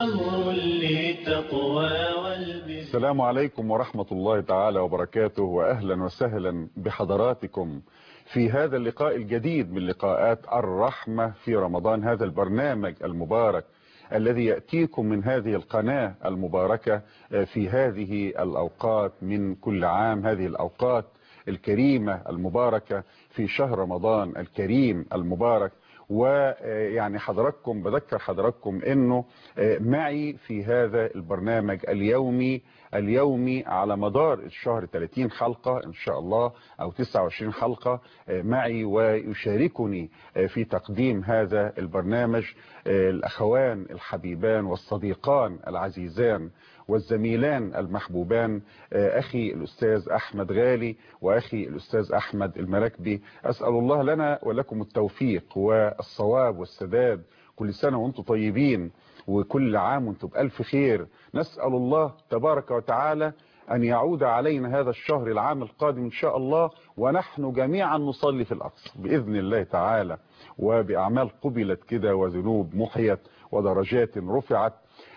أمر للتقوى السلام عليكم ورحمة الله تعالى وبركاته، وأهلا وسهلا بحضراتكم في هذا اللقاء الجديد من لقاءات الرحمة في رمضان، هذا البرنامج المبارك الذي يأتيكم من هذه القناة المباركة في هذه الأوقات من كل عام، هذه الأوقات الكريمة المباركة في شهر رمضان الكريم المبارك. ويعني حضراتكم بذكر حضراتكم انه معي في هذا البرنامج اليومي على مدار الشهر 30 حلقة ان شاء الله او 29 حلقة معي، ويشاركني في تقديم هذا البرنامج الاخوان الحبيبان والصديقان العزيزان والزميلان المحبوبان، اخي الاستاذ احمد غالي واخي الاستاذ احمد المراكبي. اسال الله لنا ولكم التوفيق والصواب والسداد. كل سنه وانتم طيبين، وكل عام وانتم بالف خير. نسال الله تبارك وتعالى ان يعود علينا هذا الشهر العام القادم ان شاء الله ونحن جميعا نصلي في الاقصى باذن الله تعالى، وباعمال قبلت كده وذنوب محيت ودرجات رفعت.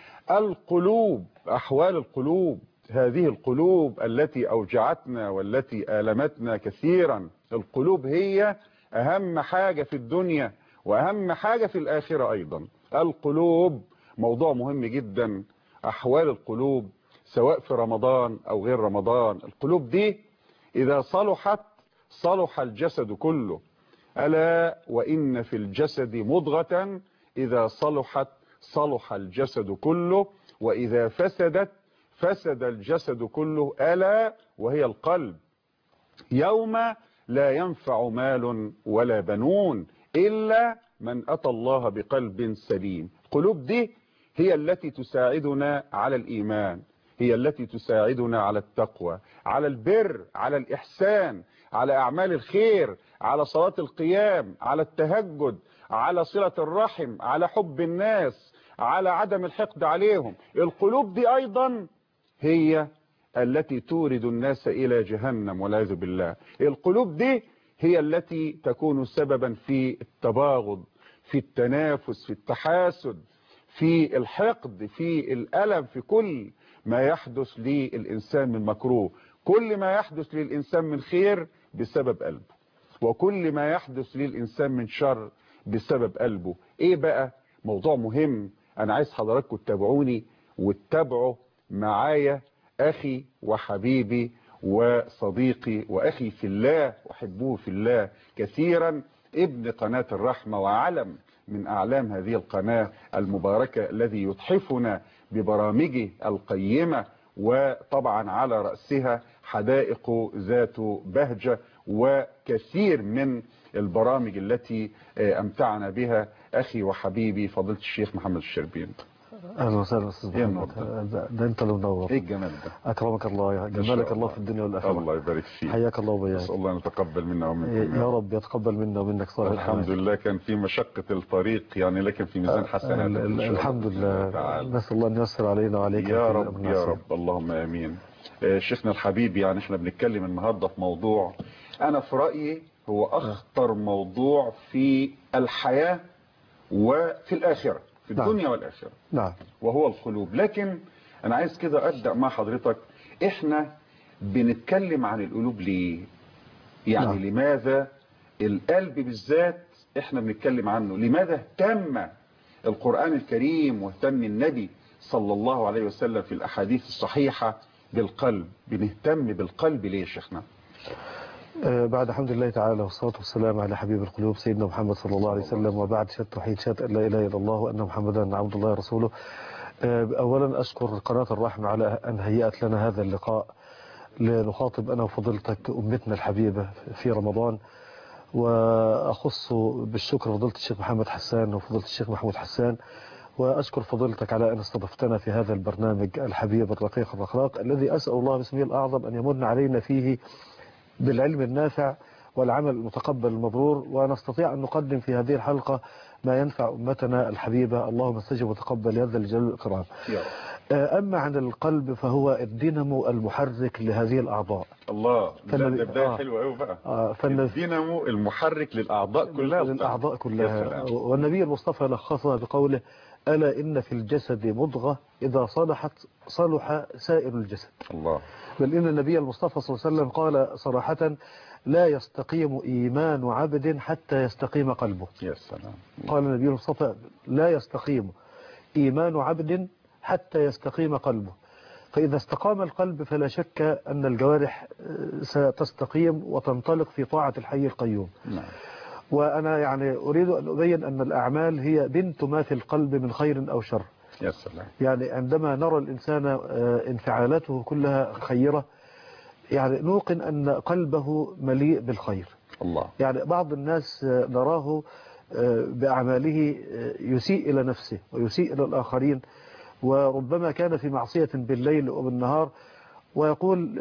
القلوب، أحوال القلوب، هذه القلوب التي أوجعتنا والتي آلمتنا كثيرا. القلوب هي أهم حاجة في الدنيا وأهم حاجة في الآخرة أيضا. القلوب موضوع مهم جدا. أحوال القلوب سواء في رمضان أو غير رمضان، القلوب دي إذا صلحت صلح الجسد كله. ألا وإن في الجسد مضغة إذا صلحت صلح الجسد كله، وإذا فسدت فسد الجسد كله، ألا وهي القلب. يوم لا ينفع مال ولا بنون إلا من أتى الله بقلب سليم. القلوب دي هي التي تساعدنا على الإيمان، هي التي تساعدنا على التقوى، على البر، على الإحسان، على أعمال الخير، على صلاة القيام، على التهجد، على صلة الرحم، على حب الناس، على عدم الحقد عليهم. القلوب دي أيضا هي التي تورد الناس إلى جهنم والعياذ بالله. القلوب دي هي التي تكون سببا في التباغض، في التنافس، في التحاسد، في الحقد، في الألم، في كل ما يحدث للإنسان من مكروه. كل ما يحدث للإنسان من خير بسبب قلبه، وكل ما يحدث للإنسان من شر بسبب قلبه. ايه بقى؟ موضوع مهم. انا عايز حضراتكم تتابعوني وتتابعوا معايا اخي وحبيبي وصديقي واخي في الله، احبه في الله كثيرا، ابن قناة الرحمة وعلم من اعلام هذه القناة المباركة، الذي يتحفنا ببرامجه القيمة، وطبعا على رأسها حدائق ذات بهجة وكثير من البرامج التي امتعنا بها اخي وحبيبي فضيلة الشيخ محمد الشربيني. اهلا وسهلا استاذ محمد. ده انت اللي منور. ايه الجمال ده؟ اكرمك الله، جمالك الله في الدنيا والاخره. الله يبارك فيك، حياك الله وبياك. نسال الله ان يتقبل منا ومنكم يا رب يتقبل منا ومنك صالح. الحمد لله. كان في مشقة الطريق يعني، لكن في ميزان حسنات الحمد لله. نسال الله ان ييسر علينا وعليكم يا رب يا رب، اللهم امين. شيخنا الحبيب، يعني احنا بنتكلم النهارده في موضوع انا في رايي هو اخطر موضوع في الحياه وفي الاخره، في الدنيا والاخره. نعم. وهو القلوب. لكن انا عايز كده ابدا مع حضرتك، احنا بنتكلم عن القلوب ليه؟ يعني نعم. لماذا القلب بالذات احنا بنتكلم عنه؟ لماذا اهتم القرآن الكريم واهتم النبي صلى الله عليه وسلم في الاحاديث الصحيحة بالقلب؟ بنهتم بالقلب ليه يا شيخنا؟ بعد الحمد لله تعالى والصلاة والسلام على حبيب القلوب سيدنا محمد صلى الله عليه وسلم، وبعد شهادة توحيد، شهادة أن لا إله إلا الله وأن محمدا عبد الله ورسوله. أولا أشكر قناة الرحمة على أن هيأت لنا هذا اللقاء لنخاطب أنا وفضيلتك أمتنا الحبيبة في رمضان. وأخص بالشكر فضيلة الشيخ محمد حسان وفضيلة الشيخ محمود حسان، وأشكر فضيلتك على أن استضفتنا في هذا البرنامج الحبيب الرقيق الرقراق، الذي أسأل الله باسمه الأعظم أن يمن علينا فيه بالعلم النافع والعمل المتقبل المبرور، ونستطيع أن نقدم في هذه الحلقة ما ينفع أمتنا الحبيبة. اللهم استجب وتقبل يا ذا الجلال والإكرام. أما عن القلب فهو الدينامو المحرك لهذه الأعضاء. الله، ده بداية حلوة قوي بقى. الدينامو المحرك للأعضاء كلها. للأعضاء كلها. والنبي المصطفى لخصها بقوله ألا إن في الجسد مضغة إذا صلحت صلح سائر الجسد. الله. بل إن النبي المصطفى صلى الله عليه وسلم قال صراحة: لا يستقيم إيمان عبد حتى يستقيم قلبه. يا سلام. قال النبي المصطفى: لا يستقيم إيمان عبد حتى يستقيم قلبه. فإذا استقام القلب فلا شك أن الجوارح ستستقيم وتنطلق في طاعة الحي القيوم. نعم. وأنا يعني أريد أن أبين أن الأعمال هي بنت ما في القلب من خير أو شر. يا سلام. يعني عندما نرى الإنسان انفعالاته كلها خيرة، يعني نوقن أن قلبه مليء بالخير. الله. يعني بعض الناس نراه بأعماله يسيء إلى نفسه ويسيء إلى الآخرين، وربما كان في معصية بالليل وبالنهار، ويقول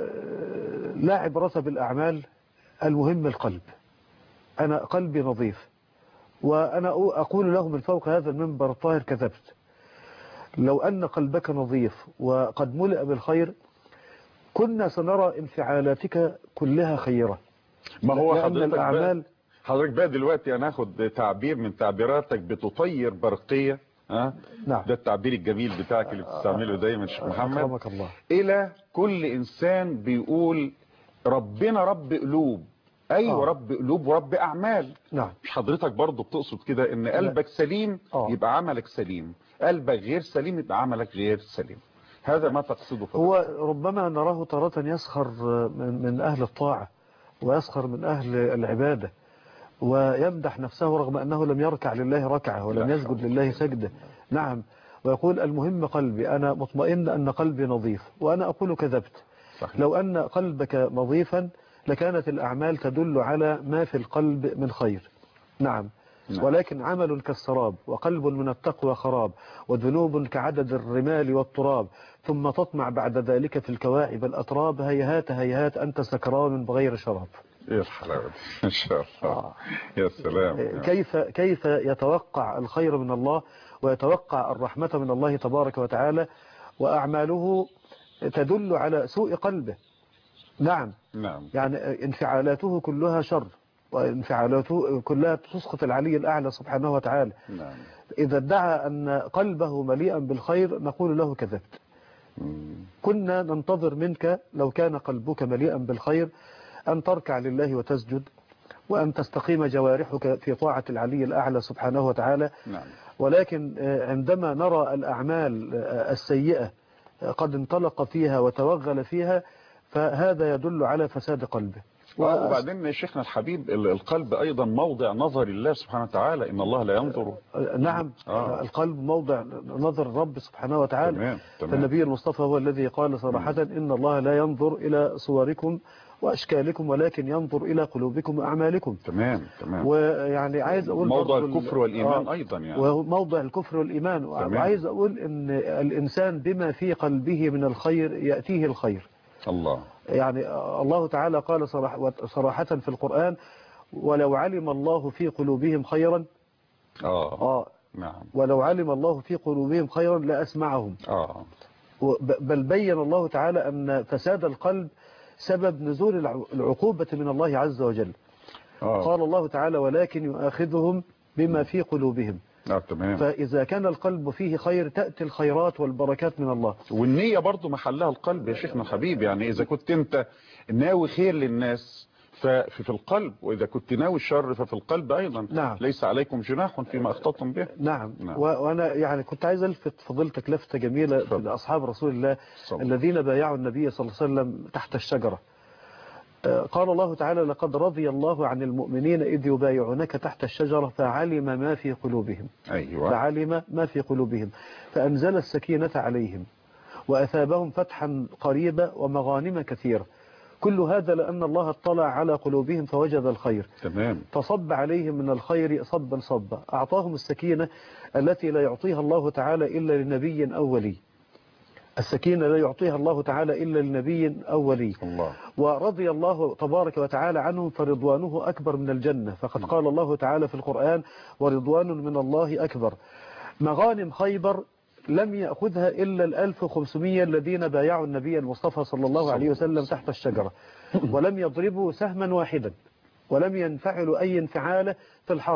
لا عبرة بالأعمال، المهم القلب، أنا قلبي نظيف. وأنا أقول له من فوق هذا المنبر الطاهر: كذبت. لو أن قلبك نظيف وقد ملئ بالخير كنا سنرى انفعالاتك كلها خيرة. ما هو حضرتك بقى دلوقتي هناخد تعبير من تعبيراتك بتطير برقية. نعم. ده التعبير الجميل بتاعك اللي بتستعمله دايما شيخ محمد. أكرمك الله. إلى كل إنسان بيقول ربنا رب قلوب. أيوة رب قلوب ورب أعمال. نعم. مش حضرتك برضو بتقصد كده إن قلبك سليم يبقى عملك سليم، قلبك غير سليم يبقى عملك غير سليم؟ هذا ما تقصده فضلك. هو ربما نراه تارة يسخر من أهل الطاعة ويسخر من أهل العبادة ويمدح نفسه رغم أنه لم يركع لله ركعة ولم يسجد لله سجدة. نعم. ويقول: المهم قلبي، أنا مطمئن أن قلبي نظيف. وأنا أقول: كذبت. صحيح. لو أن قلبك نظيفا لكانت الأعمال تدل على ما في القلب من خير. نعم. ولكن عمل كالسراب وقلب من التقوى خراب وذنوب كعدد الرمال والتراب ثم تطمع بعد ذلك في الكواعب الأتراب هيهات هيهات أنت سكران بغير شراب. ايه الحلاوة دي ان شاء الله. يا سلام. كيف يتوقع الخير من الله ويتوقع الرحمة من الله تبارك وتعالى وأعماله تدل على سوء قلبه. نعم. يعني انفعالاته كلها شر وانفعالاته كلها تسقط العلي الأعلى سبحانه وتعالى. إذا ادعى أن قلبه مليئا بالخير نقول له: كذبت. كنا ننتظر منك لو كان قلبك مليئا بالخير أن تركع لله وتسجد وأن تستقيم جوارحك في طاعة العلي الأعلى سبحانه وتعالى. ولكن عندما نرى الأعمال السيئة قد انطلق فيها وتوغل فيها فهذا يدل على فساد قلبه. وبعدين يا شيخنا الحبيب القلب أيضا موضع نظر الله سبحانه وتعالى، إن الله لا ينظر. نعم. القلب موضع نظر الرب سبحانه وتعالى. فالنبي المصطفى هو الذي قال صراحة: إن الله لا ينظر إلى صوركم وأشكالكم ولكن ينظر إلى قلوبكم وأعمالكم. تمام. ويعني عايز أقول موضع الكفر والإيمان أيضا يعني. وموضع الكفر والإيمان. وعايز أقول إن الإنسان بما في قلبه من الخير يأتيه الخير. الله. يعني الله تعالى قال صراحة في القرآن: ولو علم الله في قلوبهم خيرا نعم. ولو علم الله في قلوبهم خيرا لأسمعهم. بل بين الله تعالى أن فساد القلب سبب نزول العقوبة من الله عز وجل. قال الله تعالى: ولكن يؤاخذهم بما في قلوبهم. تمام. فإذا كان القلب فيه خير تأتي الخيرات والبركات من الله. والنية برضو محلها القلب يا شيخنا الحبيب. يعني إذا كنت أنت ناوي خير للناس ففي القلب، وإذا كنت ناوي الشر ففي القلب أيضا. نعم. ليس عليكم جناح فيما أخطأتم به. نعم. وأنا يعني كنت عايز ألفت فضيلتك لفتة جميلة لأصحاب رسول الله الذين بايعوا النبي صلى الله عليه وسلم تحت الشجرة. قال الله تعالى: لقد رضي الله عن المؤمنين إذ يبايعونك تحت الشجرة فعلم ما في قلوبهم. أيوة. فعلم ما في قلوبهم فأنزل السكينة عليهم وأثابهم فتحا قريبا ومغانم كثيرة. كل هذا لأن الله اطلع على قلوبهم فوجد الخير. تمام. فصب عليهم من الخير صبا صبا. أعطاهم السكينة التي لا يعطيها الله تعالى إلا لنبي أو ولي. السكينة لا يعطيها الله تعالى إلا لنبي أو ولي. ورضي الله تبارك وتعالى عنهم فرضوانه أكبر من الجنة. فقد قال الله تعالى في القرآن: ورضوان من الله أكبر. مغانم خيبر لم يأخذها إلا 1500 الذين بايعوا النبي المصطفى صلى الله عليه وسلم تحت الشجرة ولم يضربوا سهما واحدا ولم ينفعلوا أي انفعال في الحرب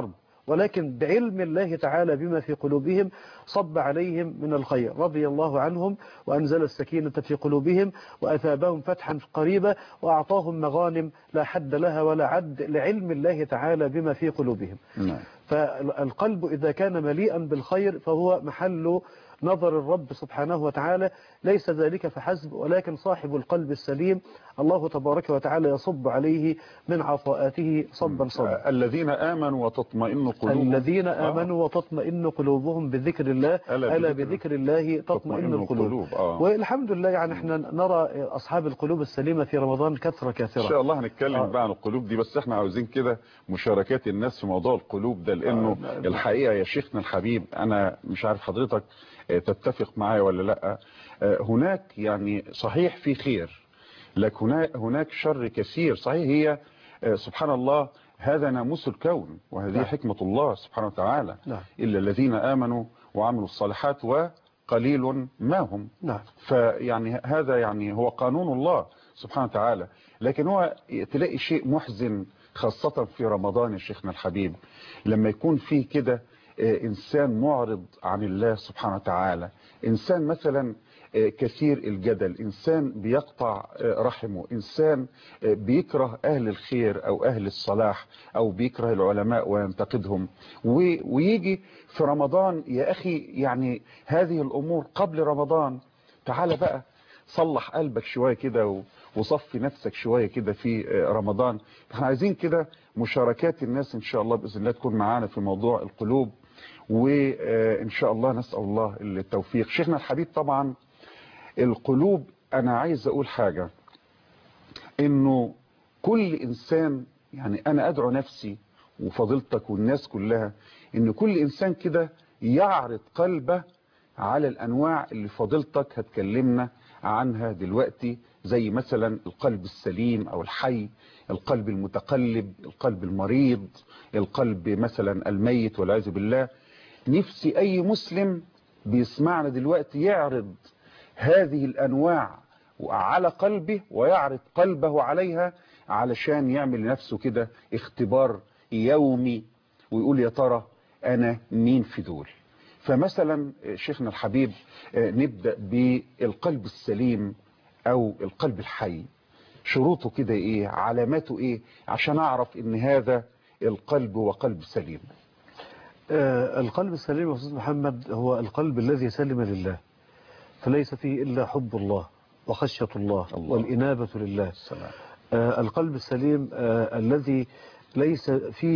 ولكن بعلم الله تعالى بما في قلوبهم صب عليهم من الخير، رضي الله عنهم وأنزل السكينة في قلوبهم وأثابهم فتحا قريبا وأعطاهم مغانم لا حد لها ولا عد لعلم الله تعالى بما في قلوبهم. فالقلب إذا كان مليئا بالخير فهو محل نظر الرب سبحانه وتعالى، ليس ذلك فحسب، ولكن صاحب القلب السليم الله تبارك وتعالى يصب عليه من عطاءاته صبا صبا. الذين آمنوا وتطمئن قلوبهم، الذين آمنوا وتطمئن قلوبهم بذكر الله، ألا بذكر الله تطمئن القلوب. والحمد لله يعني احنا نرى أصحاب القلوب السليمة في رمضان كثرة. إن شاء الله هنتكلم بقى عن القلوب دي، بس احنا عاوزين كده مشاركات الناس في موضوع القلوب ده، لأنه الحقيقة يا شيخنا الحبيب أنا مش عارف حضرتك تتفق معايا ولا لا. هناك يعني صحيح في خير، لكن هناك شر كثير. صحيح هي سبحان الله هذا ناموس الكون وهذه حكمة الله سبحانه وتعالى. إلا الذين آمنوا وعملوا الصالحات وقليل ما هم. فيعني هذا يعني هو قانون الله سبحانه وتعالى. لكن هو تلاقي شيء محزن خاصة في رمضان يا شيخنا الحبيب، لما يكون فيه كده إنسان معرض عن الله سبحانه وتعالى، إنسان مثلا كثير الجدل، إنسان بيقطع رحمه، إنسان بيكره أهل الخير أو أهل الصلاح أو بيكره العلماء وينتقدهم، ويجي في رمضان يا أخي يعني هذه الأمور قبل رمضان. تعال بقى صلح قلبك شوية كده وصفي نفسك شوية كده في رمضان. احنا عايزين كده مشاركات الناس إن شاء الله بإذن الله تكون معانا في موضوع القلوب، وإن شاء الله نسأل الله التوفيق. شيخنا الحبيب طبعا القلوب، أنا عايز أقول حاجة، إنه كل إنسان، يعني أنا أدعو نفسي وفضيلتك والناس كلها، إن كل إنسان كده يعرض قلبه على الأنواع اللي فضيلتك هتكلمنا عنها دلوقتي، زي مثلا القلب السليم أو الحي، القلب المتقلب، القلب المريض، القلب مثلا الميت والعياذ بالله. نفسي أي مسلم بيسمعنا دلوقتي يعرض هذه الأنواع على قلبه ويعرض قلبه عليها، علشان يعمل لنفسه كده اختبار يومي ويقول يا ترى أنا مين في دول. فمثلا شيخنا الحبيب نبدأ بالقلب السليم أو القلب الحي، شروطه كده إيه، علاماته إيه، عشان أعرف إن هذا القلب هو قلب سليم. القلب السليم يا أستاذ محمد هو القلب الذي سلم لله، فليس فيه إلا حب الله وخشية الله والإنابة لله. القلب السليم الذي ليس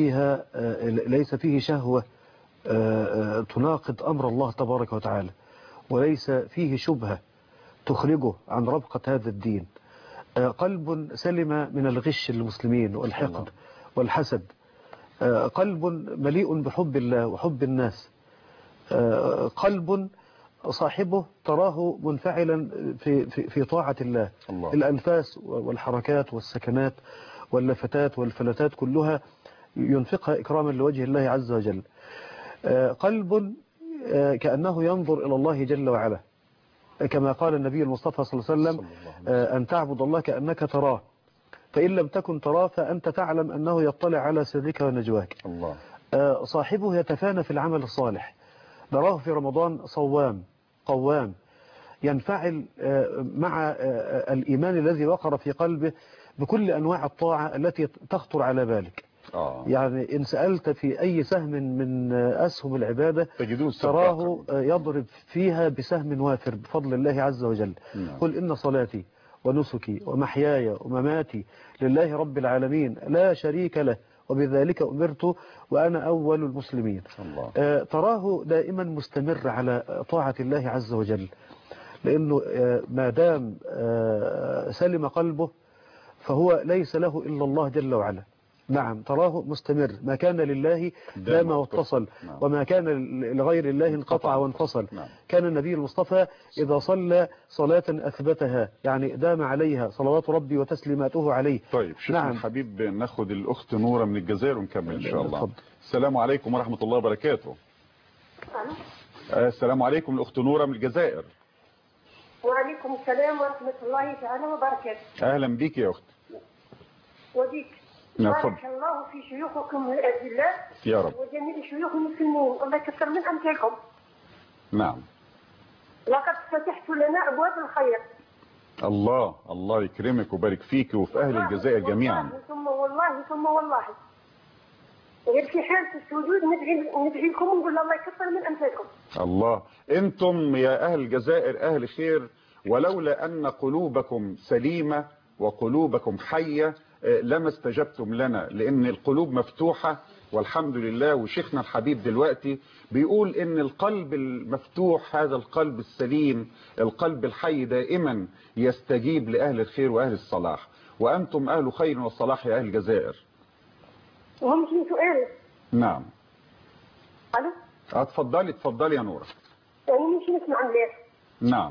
فيه شهوة تناقض أمر الله تبارك وتعالى، وليس فيه شبهة تخرجه عن ربقة هذا الدين. قلب سلم من الغش للمسلمين والحقد والحسد. قلب مليء بحب الله وحب الناس. قلب صاحبه تراه منفعلا في طاعة الله. الأنفاس والحركات والسكنات واللفتات والفلتات كلها ينفقها إكراما لوجه الله عز وجل. قلب كأنه ينظر إلى الله جل وعلا، كما قال النبي المصطفى صلى الله عليه وسلم أن تعبد الله كأنك تراه، فإن لم تكن تراه فأنت تعلم أنه يطلع على سرك ونجواك. صاحبه يتفانى في العمل الصالح، نراه في رمضان صوام قوام، ينفعل مع الإيمان الذي وقر في قلبه بكل أنواع الطاعة التي تخطر على بالك. يعني إن سألت في أي سهم من أسهم العبادة تراه يضرب فيها بسهم وافر بفضل الله عز وجل. قل إن صلاتي ونسكي ومحياي ومماتي لله رب العالمين لا شريك له وبذلك أمرت وأنا أول المسلمين. تراه دائما مستمر على طاعة الله عز وجل، لأنه ما دام سلم قلبه فهو ليس له إلا الله جل وعلا. نعم، تراه مستمر، ما كان لله دام واتصل، وما كان لغير الله انقطع وانفصل. كان النبي المصطفى إذا صلى صلاة أثبتها، يعني دام عليها صلوات ربي وتسليماته عليه. طيب شيخنا الحبيب ناخد الأخت نورة من الجزائر ونكمل إن شاء الله. السلام عليكم ورحمة الله وبركاته. السلام عليكم، الأخت نورة من الجزائر. وعليكم السلام ورحمة الله تعالى وبركاته. أهلا بيك يا أخت. وديك اتفضل. بارك الله في شيوخكم الأجلاء يا رب. وجميع شيوخ المسلمين، الله يكثر من أمثالكم. نعم. لقد فتحت لنا أبواب الخير. الله يكرمك ويبارك فيك وفي أهل الجزائر جميعا. ثم والله غير في حالة السجود ندعي لكم ونقول الله يكثر من أمثالكم. الله. انتم يا أهل الجزائر أهل خير، ولولا أن قلوبكم سليمة وقلوبكم حية لما استجبتم لنا، لأن القلوب مفتوحة والحمد لله. وشيخنا الحبيب دلوقتي بيقول إن القلب المفتوح، هذا القلب السليم، القلب الحي دائما يستجيب لأهل الخير وأهل الصلاح، وأنتم أهل خير وصلاح يا أهل الجزائر. وممكن سؤال؟ نعم. ألو؟ اتفضلي يا نورة. يعني مش نسمع مليح. نعم.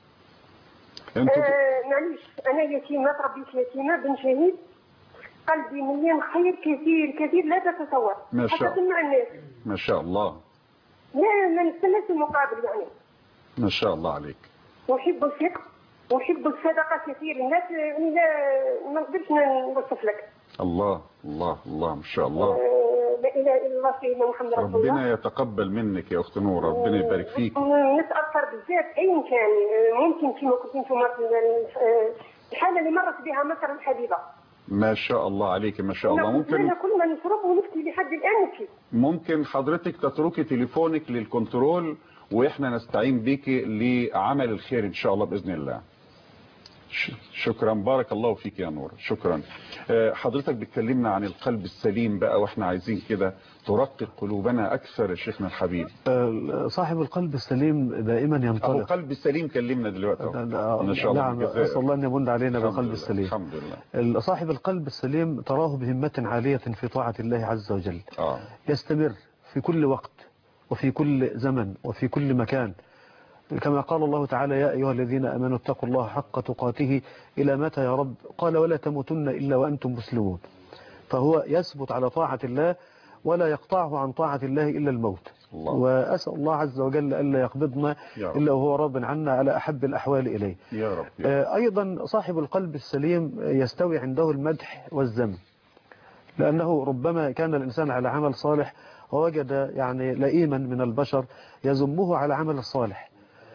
معليش، أنا يتيمة، تربيت يتيمة، بن شهيد، قلبي مليان خير كثير لا تتصور. ما شاء الله. حتى مع الناس. ما شاء الله. لا ما نستناش المقابل يعني. ما شاء الله عليك. أحب الفقه وأحب الصدقة كثير. الناس ما نقدرش نوصف لك. الله ما شاء الله. لا إله إلا الله سيدنا محمد رسول الله. ربنا يتقبل منك يا أخت نورة، ربنا يبارك فيك. نتأثر بزاف أيا كان، ممكن كما كنت انتم الحالة اللي مرت بها مصر الحبيبة. ما شاء الله عليك، ما شاء الله. ممكن كل ما نشرب ونفتي لحد الآن نبكي. ممكن حضرتك تتركي تليفونك للكنترول واحنا نستعين بيكي لعمل الخير ان شاء الله باذن الله. شكرا، بارك الله فيك يا نور، شكرا. حضرتك بتكلمنا عن القلب السليم بقى، واحنا عايزين كده ترقق قلوبنا اكثر يا شيخنا الحبيب. صاحب القلب السليم دائما ينطلق. ابو قلب السليم كلمنا دلوقتي ان شاء الله. نعم، اسال الله ان يمن علينا بالقلب السليم. الحمد لله. صاحب القلب السليم تراه بهمة عالية في طاعة الله عز وجل. يستمر في كل وقت وفي كل زمن وفي كل مكان، كما قال الله تعالى: يا أيها الذين آمنوا اتقوا الله حق تقاته. إلى متى يا رب؟ قال: ولا تموتن إلا وأنتم مسلمون. فهو يثبت على طاعة الله ولا يقطعه عن طاعة الله إلا الموت. وأسأل الله عز وجل ألا يقبضنا إلا وهو راض عنا على أحب الأحوال إليه يا رب. أيضا صاحب القلب السليم يستوي عنده المدح والذم، لأنه ربما كان الإنسان على عمل صالح ووجد يعني لئيما من البشر يذمه على عمل الصالح.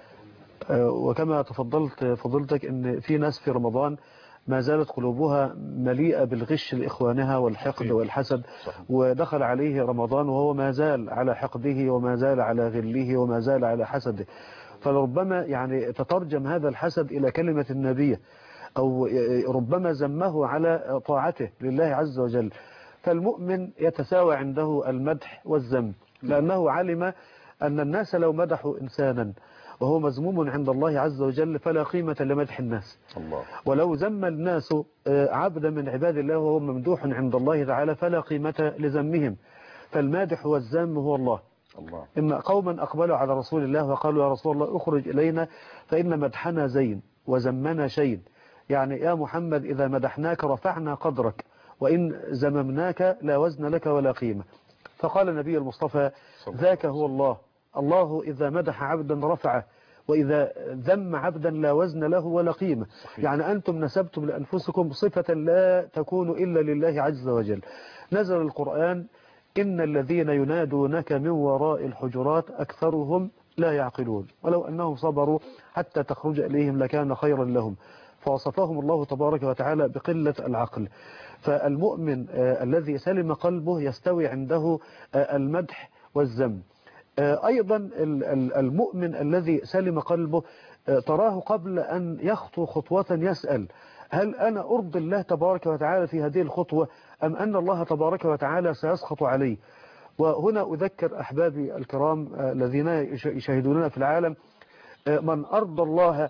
وكما تفضلت فضلتك ان في ناس في رمضان ما زالت قلوبها مليئة بالغش لإخوانها والحقد والحسد، ودخل عليه رمضان وهو ما زال على حقده وما زال على غله وما زال على حسده. فلربما يعني تترجم هذا الحسد إلى كلمة النبي، أو ربما ذمه على طاعته لله عز وجل. فالمؤمن يتساوى عنده المدح والذم، لأنه علم أن الناس لو مدحوا إنسانا وهو مذموم عند الله عز وجل فلا قيمة لمدح الناس. ولو ذم الناس عبدا من عباد الله وهو ممدوح عند الله تعالى فلا قيمة لذمهم. فالمادح والذم هو الله. إن قوما أقبلوا على رسول الله وقالوا: يا رسول الله اخرج إلينا فإن مدحنا زين وذمنا شين. يعني يا محمد إذا مدحناك رفعنا قدرك، وإن ذممناك لا وزن لك ولا قيمة. فقال النبي المصطفى: ذاك هو الله. الله إذا مدح عبدا رفعه، وإذا ذم عبدا لا وزن له ولا قيمة. يعني أنتم نسبتم لأنفسكم صفة لا تكون إلا لله عز وجل. نزل القرآن: إن الذين ينادونك من وراء الحجرات أكثرهم لا يعقلون ولو أنهم صبروا حتى تخرج إليهم لكان خيرا لهم. فوصفهم الله تبارك وتعالى بقلة العقل. فالمؤمن الذي سلم قلبه يستوي عنده المدح والذم. أيضا المؤمن الذي سلم قلبه تراه قبل أن يخطو خطوة يسأل: هل أنا أرضي الله تبارك وتعالى في هذه الخطوة أم أن الله تبارك وتعالى سيسخط علي؟ وهنا أذكر أحبابي الكرام الذين يشاهدوننا في العالم: من أرضى الله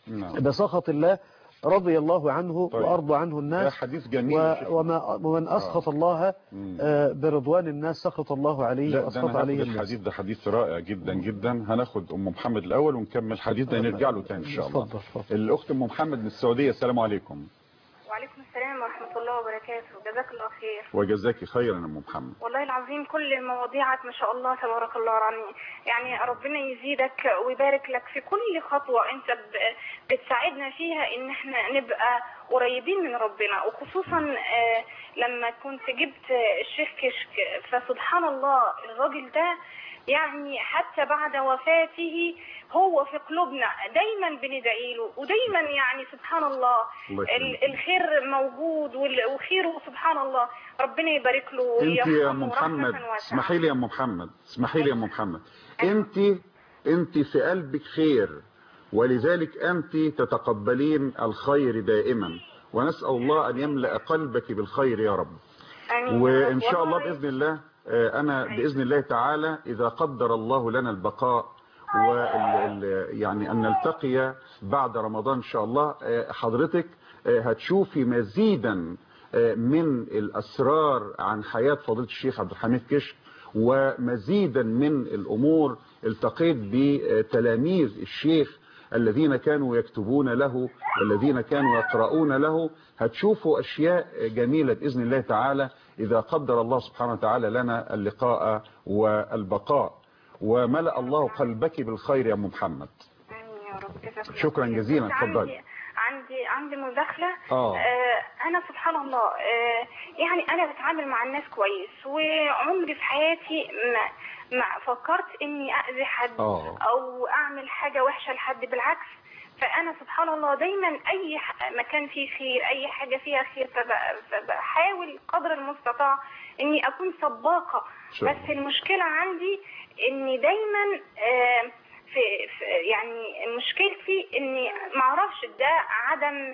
بسخط الله رضي الله عنه وأرضى عنه الناس. حديث جميل. ومن أسخط الله برضوان الناس سخط الله عليه وأسخط عليه الناس. الحديث ده حديث رائع جدا جدا. هناخد أم محمد الأول ونكمل حديثنا، نرجع له تاني إن شاء الله. فضل. الأخت أم محمد من السعودية، السلام عليكم. وعليكم السلام ورحمة الله وبركاته. جزاك الله خير. وجزاك خيرا يا ام محمد. والله العظيم كل مواضيعك ما شاء الله تبارك الله، يعني ربنا يزيدك ويبارك لك في كل خطوة انت بتساعدنا فيها ان احنا نبقى قريبين من ربنا، وخصوصا لما كنت جبت الشيخ كشك، فسبحان الله الراجل ده يعني حتى بعد وفاته هو في قلوبنا، دايما بندعي له، ودايما يعني سبحان الله الخير موجود وخيره سبحان الله. ربنا يبارك له انت يا ام محمد، اسمحي لي يا ام محمد، اسمحي لي يا ام محمد، انت في قلبك خير، ولذلك انت تتقبلين الخير دائما، ونسأل الله ان يملأ قلبك بالخير يا رب. وان شاء الله باذن الله انا باذن الله تعالى اذا قدر الله لنا البقاء يعني ان نلتقي بعد رمضان ان شاء الله، حضرتك هتشوفي مزيدا من الاسرار عن حياة فضيلة الشيخ عبد الحميد كشك، ومزيدا من الامور. التقيت بتلاميذ الشيخ الذين كانوا يكتبون له والذين كانوا يقرؤون له. هتشوفوا أشياء جميلة بإذن الله تعالى إذا قدر الله سبحانه وتعالى لنا اللقاء والبقاء، وملأ الله قلبك بالخير يا أم محمد. آمين يا رب. شكرا جزيلا. اتفضلي. عندي مداخلة. أنا سبحان الله يعني أنا بتعامل مع الناس كويس، وعمري في حياتي ما فكرت إني أذي حد أو أعمل حاجة وحشة لحد، بالعكس. فأنا سبحان الله دايما أي مكان فيه خير، أي حاجة فيها خير، فبحاول قدر المستطاع إني أكون سباقة. بس المشكلة عندي إني دايما في يعني مشكلتي إني معرفش ده عدم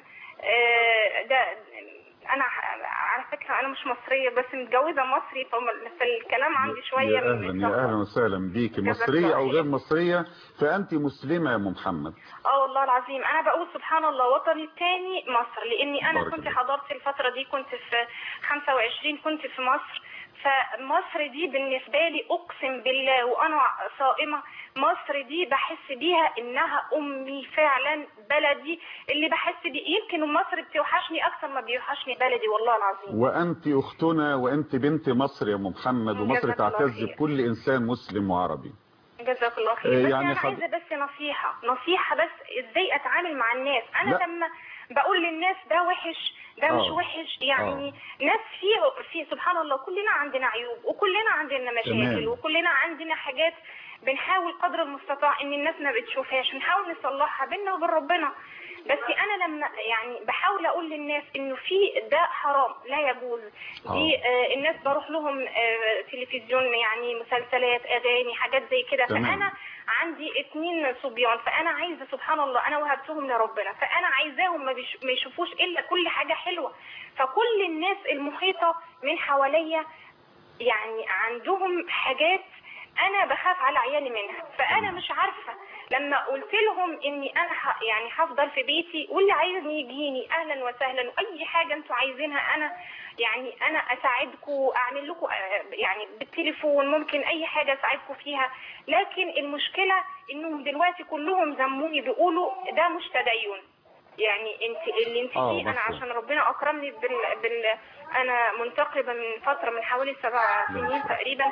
ده. أنا على فكرة أنا مش مصرية بس متجوزة مصري، فالكلام عندي شوية. يا أهلا وسهلا بيك، مصرية أو غير مصرية فأنت مسلمة يا أم محمد. والله العظيم أنا بقول سبحان الله وطني الثاني مصر، لأني أنا كنت حضرت الفترة دي، كنت في 25 كنت في مصر. فمصر دي بالنسبة لي أقسم بالله وأنا صائمة، مصر دي بحس بيها إنها أمي فعلا، بلدي اللي بحس بيه. يمكن مصر بتوحشني أكثر ما بيوحشني بلدي والله العظيم. وأنت أختنا وأنت بنت مصر يا أم محمد، ومصر تعتز بكل إنسان مسلم وعربي. جزاك الله خير. بس يعني أنا عايزة بس نصيحة بس إزاي أتعامل مع الناس. أنا لما بقول للناس ده وحش ده مش وحش، يعني ناس في سبحان الله كلنا عندنا عيوب، وكلنا عندنا مشاكل، وكلنا عندنا حاجات بنحاول قدر المستطاع ان الناس ما بتشوفهاش نحاول نصلحها بيننا وبين ربنا. بس انا لما يعني بحاول اقول للناس انه في ده حرام لا يجوز، دي الناس بروح لهم تلفزيون، يعني مسلسلات، اغاني، حاجات زي كده. فانا عندي 2 صبيان، فانا عايزه سبحان الله انا وهبتهم لربنا، فانا عايزاهم ما يشوفوش الا كل حاجه حلوه. فكل الناس المحيطه من حواليا يعني عندهم حاجات انا بخاف على عيالي منها. فانا مش عارفه لما قلت لهم اني انا يعني هفضل في بيتي، واللي عايزني يجيني اهلا وسهلا، واي حاجه انتوا عايزينها انا اساعدكم، اعمل لكم يعني بالتليفون، ممكن اي حاجه اساعدكم فيها. لكن المشكله انهم دلوقتي كلهم ذموني، بيقولوا ده مش تدين، يعني انت فيه. انا عشان ربنا اكرمني انا منتقبه من فتره من حوالي 7 سنين تقريبا،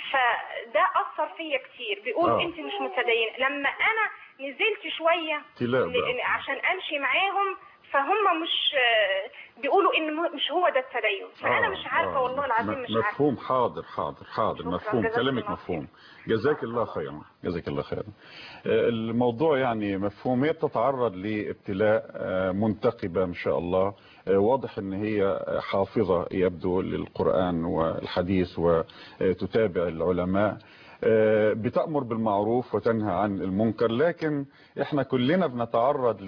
فده اثر فيا كتير. بيقولوا انت مش متدينه. لما انا نزلت شويه عشان امشي معاهم، فهم مش بيقولوا ان مش هو ده التدين. فانا مش عارفه والله العظيم مش عارفه. مفهوم. حاضر مفهوم كلامك، مفهوم. جزاك الله خيرا، جزاك الله خيرا. الموضوع يعني مفهوم. هي بتتعرض لابتلاء، منتقبة ان شاء الله، واضح ان هي حافظة يبدو للقرآن والحديث وتتابع العلماء، بتأمر بالمعروف وتنهى عن المنكر. لكن احنا كلنا بنتعرض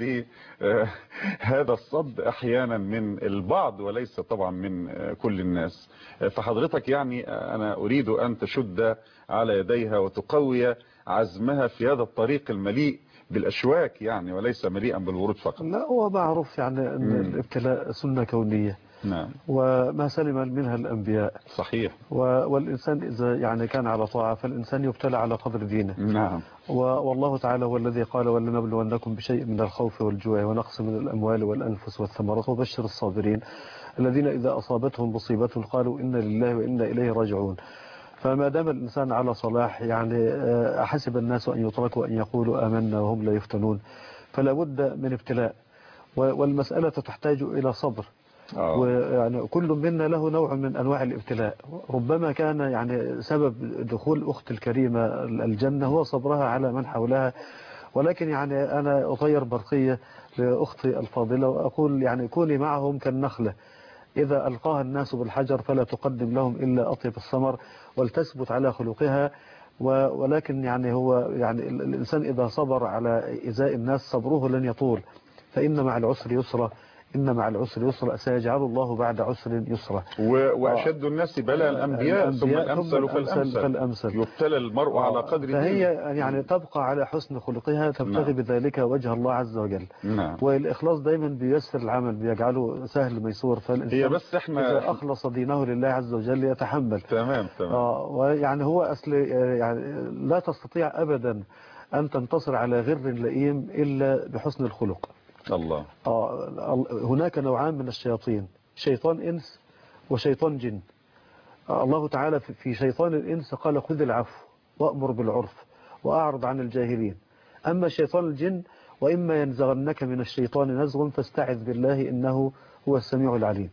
لهذا الصد احيانا من البعض وليس طبعا من كل الناس. فحضرتك يعني انا اريد ان تشد على يديها وتقوي عزمها في هذا الطريق المليء بالاشواك، يعني وليس مليئا بالورود فقط. لا، هو معروف يعني ان الابتلاء سنة كونية، نعم. وما سلم منها الأنبياء. صحيح. والإنسان إذا يعني كان على طاعة فالإنسان يبتلى على قدر دينه. نعم. والله تعالى هو الذي قال ولنبلونكم بشيء من الخوف والجوع ونقص من الأموال والأنفس والثمرات وبشر الصابرين الذين إذا أصابتهم مصيبة قالوا إنا لله وإنا إليه راجعون. فما دام الإنسان على صلاح يعني أحسب الناس أن يتركوا أن يقولوا آمنا وهم لا يفتنون، فلا بد من ابتلاء، والمسألة تحتاج إلى صبر. ويعني كل منا له نوع من أنواع الابتلاء. ربما كان يعني سبب دخول أخت الكريمة الجنة هو صبرها على من حولها، ولكن يعني أنا أطير برقية لأختي الفاضلة وأقول يعني كوني معهم كالنخلة، إذا ألقاها الناس بالحجر فلا تقدم لهم إلا أطيب الثمر ولتثبت على خلقها. ولكن يعني هو يعني الإنسان إذا صبر على إزاء الناس صبره لن يطول، فإن مع العسر يسرا، إن مع العسر يسرا، سيجعل الله بعد عسر يسرا. وأشد الناس بلاء الأنبياء ثم الأمثل فالأمثل يبتلى المرء على قدر دينه. فهي يعني تبقى على حسن خلقها تبتغي بذلك وجه الله عز وجل. نعم. والإخلاص دايما بيسر العمل بيجعله سهل ميسور، فالإنسان هي بس إحنا إذا أخلص دينه لله عز وجل يتحمل. تمام. ويعني هو أصل يعني لا تستطيع أبدا أن تنتصر على غر لئيم إلا بحسن الخلق. الله. هناك نوعان من الشياطين، شيطان إنس وشيطان جن. الله تعالى في شيطان الإنس قال خذ العفو وأمر بالعرف وأعرض عن الجاهلين. أما شيطان الجن وإما ينزغنك من الشيطان نزغ فاستعذ بالله إنه هو السميع العليم.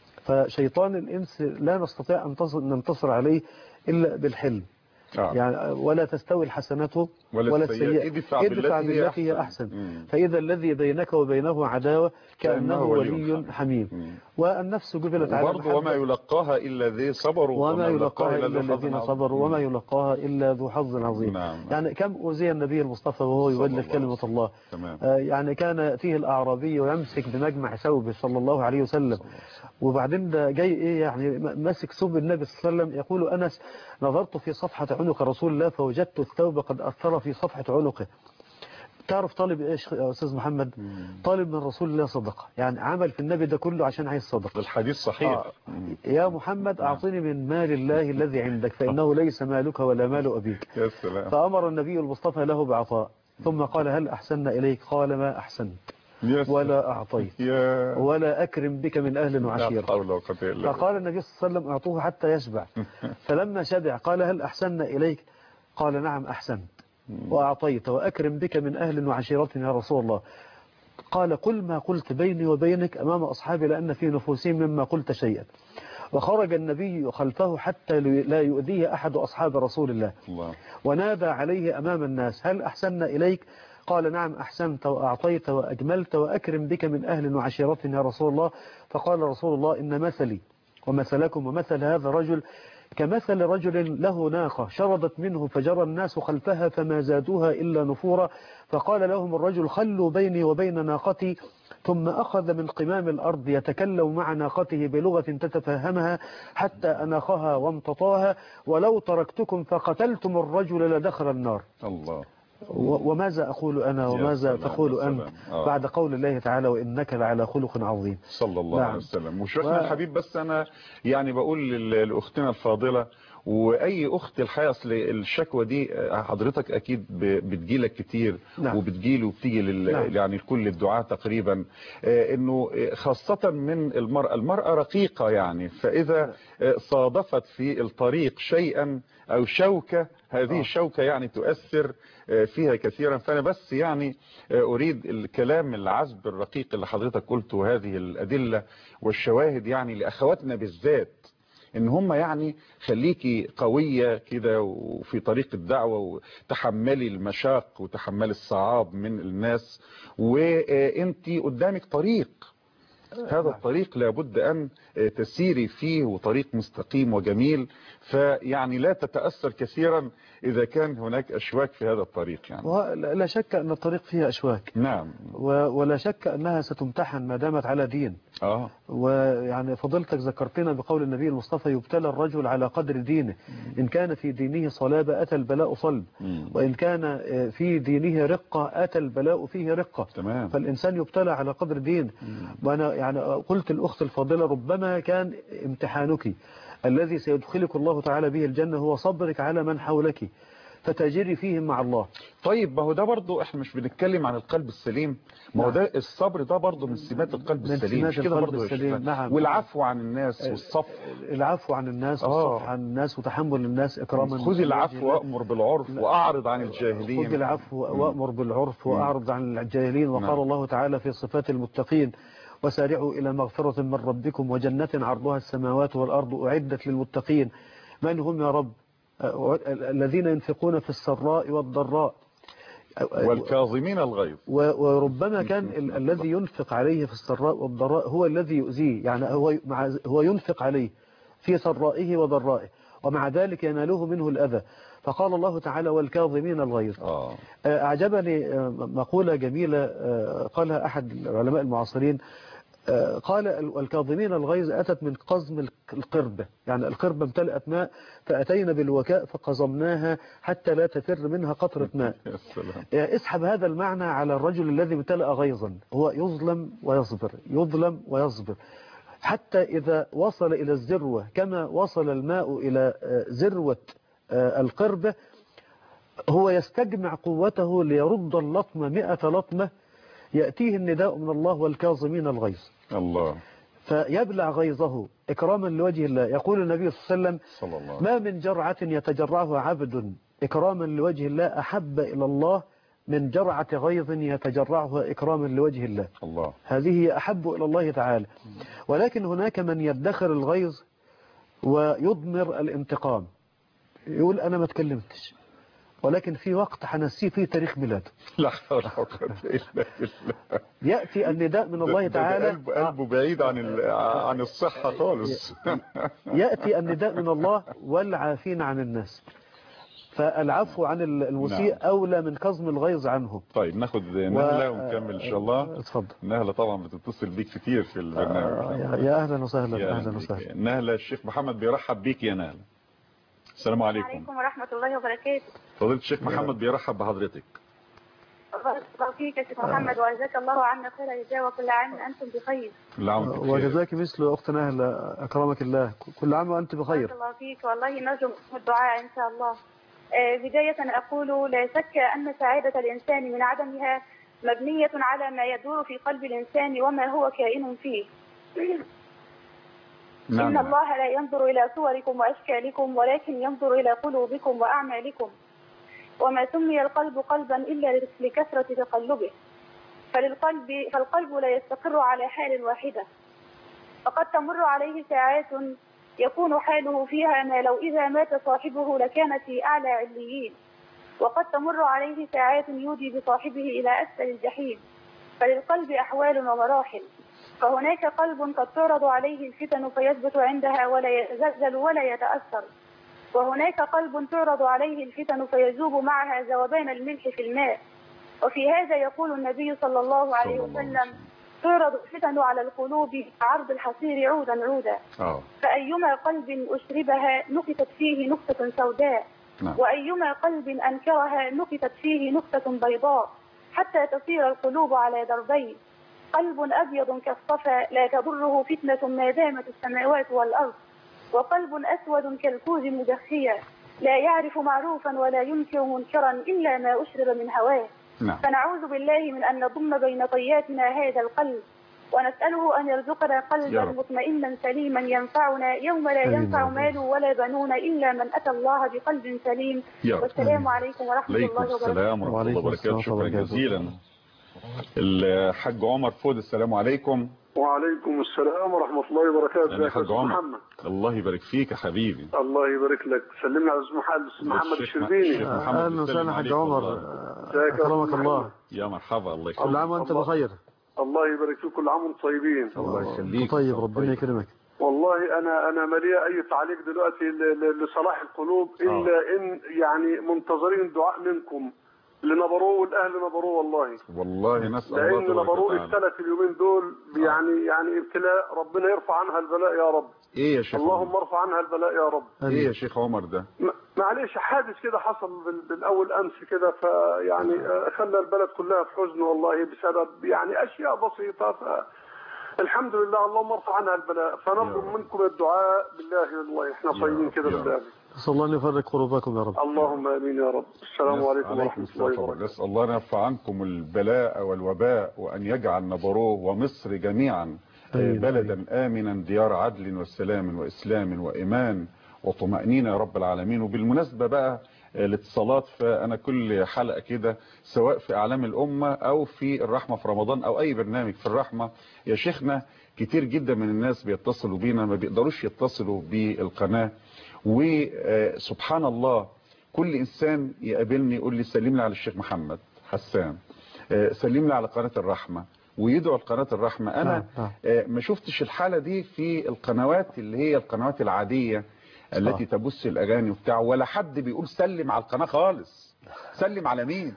فشيطان الإنس لا نستطيع أن ننتصر عليه إلا بالحلم. يعني ولا تستوي الحسنة ولا السيئة ادفع بالتي هي أحسن. فإذا الذي بينك وبينه عداوة كأنه ولي حميم. والنفس جبلت على المحبة وما يلقاها إلا ذي صبر وما يلقاها إلا الذين صبروا وما يلقاها إلا ذو حظ عظيم. يعني كم أوذي النبي المصطفى وهو يبلغ كلمة الله. يعني كان يأتيه الأعرابي ويمسك بمجمع ثوبه صلى الله عليه وسلم، وبعدين ده جاي إيه يعني ماسك ثوب النبي صلى الله عليه وسلم. يقول أنس نظرت في صفحة عنق رسول الله فوجدت الثوب قد أثر في صفحة عنقه. تعرف طالب إيش يا أستاذ محمد؟ طالب من رسول الله صدقة، يعني عمل في النبي ده كله عشان عايز صدقة. الحديث صحيح. يا محمد أعطني من مال الله الذي عندك فإنه ليس مالك ولا مال أبيك. يا سلام. فأمر النبي المصطفى له بعطاء ثم قال هل أحسننا إليك؟ قال ما أحسنت ولا أعطيت ولا أكرم بك من أهل وعشيرة. فقال النبي صلى الله عليه وسلم أعطوه حتى يشبع. فلما شبع قال هل أحسننا إليك؟ قال نعم أحسنت وأعطيت وأكرم بك من أهل وعشيرة يا رسول الله. قال قل ما قلت بيني وبينك أمام أصحابي لأن في نفوسهم مما قلت شيئا. وخرج النبي خلفه حتى لا يؤذيه أحد أصحاب رسول الله. ونادى عليه أمام الناس هل أحسننا إليك؟ قال نعم أحسنت وأعطيت وأجملت وأكرم بك من أهل وعشيرة يا رسول الله. فقال رسول الله إن مثلي ومثلكم ومثل هذا الرجل كمثل رجل له ناقة شردت منه فجرى الناس خلفها فما زادوها إلا نفورا. فقال لهم الرجل خلوا بيني وبين ناقتي، ثم أخذ من قمام الأرض يتكلم مع ناقته بلغة تتفهمها حتى أناخها وامتطاها ولو تركتكم فقتلتم الرجل لدخل النار. الله. وماذا أقول أنا وماذا تقول أنت بعد قول الله تعالى وإنك لعلى خلق عظيم صلى الله عليه وسلم. وشيخنا الحبيب بس أنا يعني بقول لأختنا الفاضلة وأي أخت الحقيقة أصل الشكوى دي حضرتك أكيد بتجيلك كتير وبتجيله وبتيجي يعني لكل الدعاة تقريبا إنه خاصة من المرأة رقيقة يعني فإذا صادفت في الطريق شيئا أو شوكة هذه الشوكة يعني تؤثر فيها كثيرا. فأنا بس يعني أريد الكلام العذب الرقيق اللي حضرتك قلته هذه الأدلة والشواهد يعني لأخواتنا بالذات ان هم يعني خليكي قوية كده وفي طريق الدعوة وتحملي المشاق وتحملي الصعاب من الناس وانتي قدامك طريق. هذا الطريق لابد أن تسيري فيه وطريق مستقيم وجميل فيعني لا تتأثر كثيرا إذا كان هناك أشواك في هذا الطريق يعني. لا شك أن الطريق فيها أشواك. نعم. ولا شك أنها ستمتحن ما دامت على دين. ويعني فضلتك ذكرتنا بقول النبي المصطفى يبتلى الرجل على قدر دينه. إن كان في دينه صلابة أتى البلاء صلب وإن كان في دينه رقة أتى البلاء فيه رقة. تمام. فالإنسان يبتلى على قدر دينه. وأنا يعني قلت الأخت الفاضلة ربما كان امتحانك الذي سيدخلك الله تعالى به الجنة هو صبرك على من حولك فتجري فيهم مع الله. طيب ما هو ده برضو احنا مش بنتكلم عن القلب السليم، ما هو ده الصبر ده برضو من سمات القلب السليم، مش كده برضو نعم. والعفو عن الناس والصف، العفو عن الناس والصفح عن الناس وتحمل الناس إكراما. خذ العفو وأمر بالعرف وأعرض عن الجاهلين. خذ العفو وأمر بالعرف وأعرض عن الجاهلين. وقال الله تعالى في صفات المتقين وسارعوا إلى مغفرة من ربكم وجنة عرضها السماوات والأرض أعدت للمتقين. من هم يا رب؟ الذين ينفقون في السراء والضراء والكاظمين الغيظ. وربما كان الذي ينفق عليه في السراء والضراء هو الذي يؤذيه، يعني هو ينفق عليه في سرائه وضرائه ومع ذلك يناله منه الأذى. فقال الله تعالى والكاظمين الغيظ. أعجبني مقولة جميلة قالها أحد العلماء المعاصرين، قال والكاظمين الغيظ أتت من قزم القربة، يعني القربة امتلأت ماء فأتينا بالوكاء فقزمناها حتى لا تفر منها قطرة ماء. اسحب هذا المعنى على الرجل الذي امتلأ غيظا، هو يظلم ويصبر يظلم ويصبر حتى إذا وصل إلى الذروة كما وصل الماء إلى ذروة القربة، هو يستجمع قوته ليرد اللطمة 100 لطمة، يأتيه النداء من الله والكاظمين الغيظ. الله. فيبلع غيظه إكراما لوجه الله. يقول النبي صلى الله عليه وسلم ما من جرعة يتجرعها عبد إكراما لوجه الله أحب إلى الله من جرعة غيظ يتجرعها إكراما لوجه الله. الله. هذه أحب إلى الله تعالى. ولكن هناك من يدخر الغيظ ويضمر الانتقام، يقول أنا ما تكلمتش ولكن في وقت هنسيه فيه تاريخ ميلاده. لا حول ولا قوة إلا بالله. يأتي النداء من الله تعالى، قلبه بعيد عن الصحة خالص. يأتي النداء من الله والعافين عن الناس، فالعفو عن المسيء أولى من كظم الغيظ عنه. طيب ناخد نهلة ونكمل إن شاء الله. اتفضل. نهلة طبعا بتتصل بيك كتير في البرنامج. يا أهلا وسهلا. أهلا وسهلا. نهلة الشيخ محمد بيرحب بيك يا نهلة. السلام عليكم. وعليكم ورحمة الله وبركاته. فضيلة الشيخ محمد بيرحب بحضرتك. بارك الله فيك يا شيخ محمد وجزاك الله عنا خير الجزاء وكل عام وأنتم بخير. كل عام وأنتم بخير. وجزاك مثل أختنا نهلة أكرمك الله، كل عام وأنت بخير. بارك الله فيك، والله نرجو الدعاء إن شاء الله. بداية أقول لا شك أن سعادة الإنسان من عدمها مبنية على ما يدور في قلب الإنسان وما هو كائن فيه. إن الله لا ينظر إلى صوركم وأشكالكم ولكن ينظر إلى قلوبكم وأعمالكم. وما سمي القلب قلبا إلا لكثرة تقلبه، فالقلب لا يستقر على حال واحدة، فقد تمر عليه ساعات يكون حاله فيها ما لو إذا مات صاحبه لكان في أعلى عليين، وقد تمر عليه ساعات يودي بصاحبه إلى أسفل الجحيم. فللقلب أحوال ومراحل، فهناك قلب قد تعرض عليه الفتن فيثبت عندها ولا يتزلزل ولا يتأثر، وهناك قلب تعرض عليه الفتن فيذوب معها ذوبان الملح في الماء. وفي هذا يقول النبي صلى الله عليه وسلم تعرض الفتن على القلوب كعرض الحصير عودا عودا، فأيما قلب أشربها نكتت فيه نكتة سوداء، وأيما قلب أنكرها نكتت فيه نكتة بيضاء، حتى تصير القلوب على دربين، قلب أبيض كالصفا لا تضره فتنة ما دامت السماوات والأرض، وقلب أسود كالكوز مدخيا لا يعرف معروفا ولا ينكر منكرا إلا ما أشرب من هواه. فنعوذ بالله من أن نضم بين طياتنا هذا القلب، ونسأله أن يرزقنا قلبا مطمئنا سليما ينفعنا يوم لا ينفع مال ولا بنون إلا من أتى الله بقلب سليم. والسلام عليكم ورحمة الله وبركاته. السلام ورحمة الله وبركاته. شكرا جزيلا. الحاج عمر فود، السلام عليكم. وعليكم السلام ورحمة الله وبركاته. يا حاج عمر الله يبارك فيك يا حبيبي. الله يبارك لك. سلمنا على الأستاذ محمد الشربيني. أهلا وسهلا حاج عمر، أكرمك الله. يا مرحبا، الله يخليك. كل عام وأنت بخير. الله يبارك فيك، كل عام وانتم طيبين. الله يخليك. طيب، ربنا يكرمك. والله أنا مليء أي تعليق دلوقتي لصلاح القلوب إلا إن يعني منتظرين دعاء منكم لنبروه والأهل نبروه. والله نسأل الله لأن نبروه ابتلت اليومين دول يعني ابتلاء، ربنا يرفع عنها البلاء يا رب. ايه يا شيخ اللهم ارفع عنها البلاء يا رب. ايه يا شيخ عمر ده؟ معلش حادث كده حصل بالاول امس كده، فيعني خلى البلد كلها في حزن والله، بسبب يعني اشياء بسيطه. الحمد لله. اللهم ارفع عنها البلاء. فنرجو منكم الدعاء بالله والله، احنا صايمين كده بالله. نسأل الله أن يفرج قلوبكم يا رب. اللهم امين يا رب. السلام عليكم ورحمه الله وبركاته. نسأل الله أن يرفع عنكم البلاء والوباء، وأن يجعل نبروه ومصر جميعا بلدا آمنا ديار عدل وسلام وإسلام وإيمان وطمأنينة يا رب العالمين. وبالمناسبة بقى الاتصالات، فأنا كل حلقة كده سواء في أعلام الأمة أو في الرحمة في رمضان أو أي برنامج في الرحمة يا شيخنا، كتير جدا من الناس بيتصلوا بينا ما بيقدروش يتصلوا بالقناة. وسبحان الله كل إنسان يقابلني يقول لي سلم لي على الشيخ محمد حسان، سلم لي على قناة الرحمة، ويدعو لقناة الرحمة. أنا ما شفتش الحالة دي في القنوات اللي هي القنوات العادية التي تبث الأغاني وبتاع، ولا حد بيقول سلم على القناة خالص. سلم على مين؟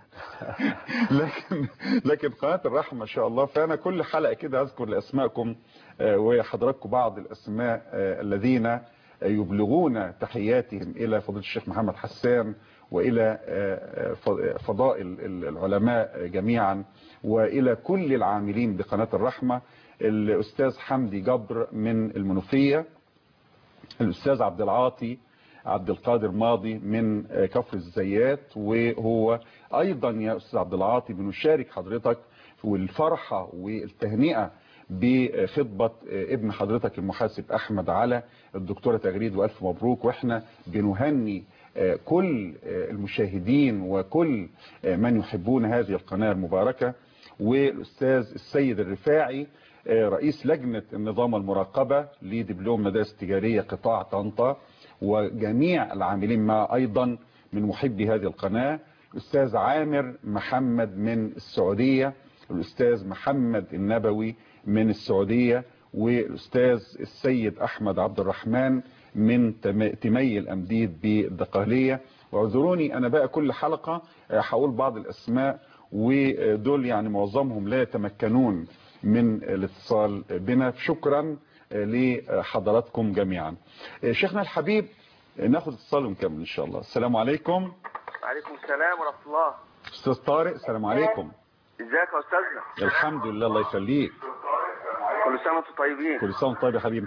لكن قناة الرحمة ما شاء الله. فأنا كل حلقة كده أذكر لأسماءكم وحضراتكم بعض الأسماء الذين يبلغون تحياتهم إلى فضيلة الشيخ محمد حسان وإلى فضائل العلماء جميعا وإلى كل العاملين بقناة الرحمة. الأستاذ حمدي جبر من المنوفية، الأستاذ عبد العاطي عبد القادر ماضي من كفر الزيات، وهو أيضا يا أستاذ عبد العاطي بنشارك حضرتك والفرحة والتهنئة بخطبة ابن حضرتك المحاسب أحمد على الدكتورة تغريد، وألف مبروك. وإحنا بنهني كل المشاهدين وكل من يحبون هذه القناة المباركة. والأستاذ السيد الرفاعي رئيس لجنة النظام المراقبة لدبلوم مدارس تجارية قطاع طنطا، وجميع العاملين معه أيضا من محبي هذه القناة. الأستاذ عامر محمد من السعودية، الأستاذ محمد النبوي من السعودية، والأستاذ السيد أحمد عبد الرحمن من تمي الأمديد بالدقهلية. واعذروني أنا بقى كل حلقة هقول بعض الأسماء، ودول يعني معظمهم لا يتمكنون من الاتصال بنا. شكرا لحضراتكم جميعا. شيخنا الحبيب ناخد اتصال ونكمل ان شاء الله. السلام عليكم. وعليكم السلام ورحمه الله. استاذ طارق السلام عليكم. ازيك يا استاذنا؟ الحمد لله الله يخليك. كل سنه وانتم طيبين. كل سنه وانت طيب يا حبيبي.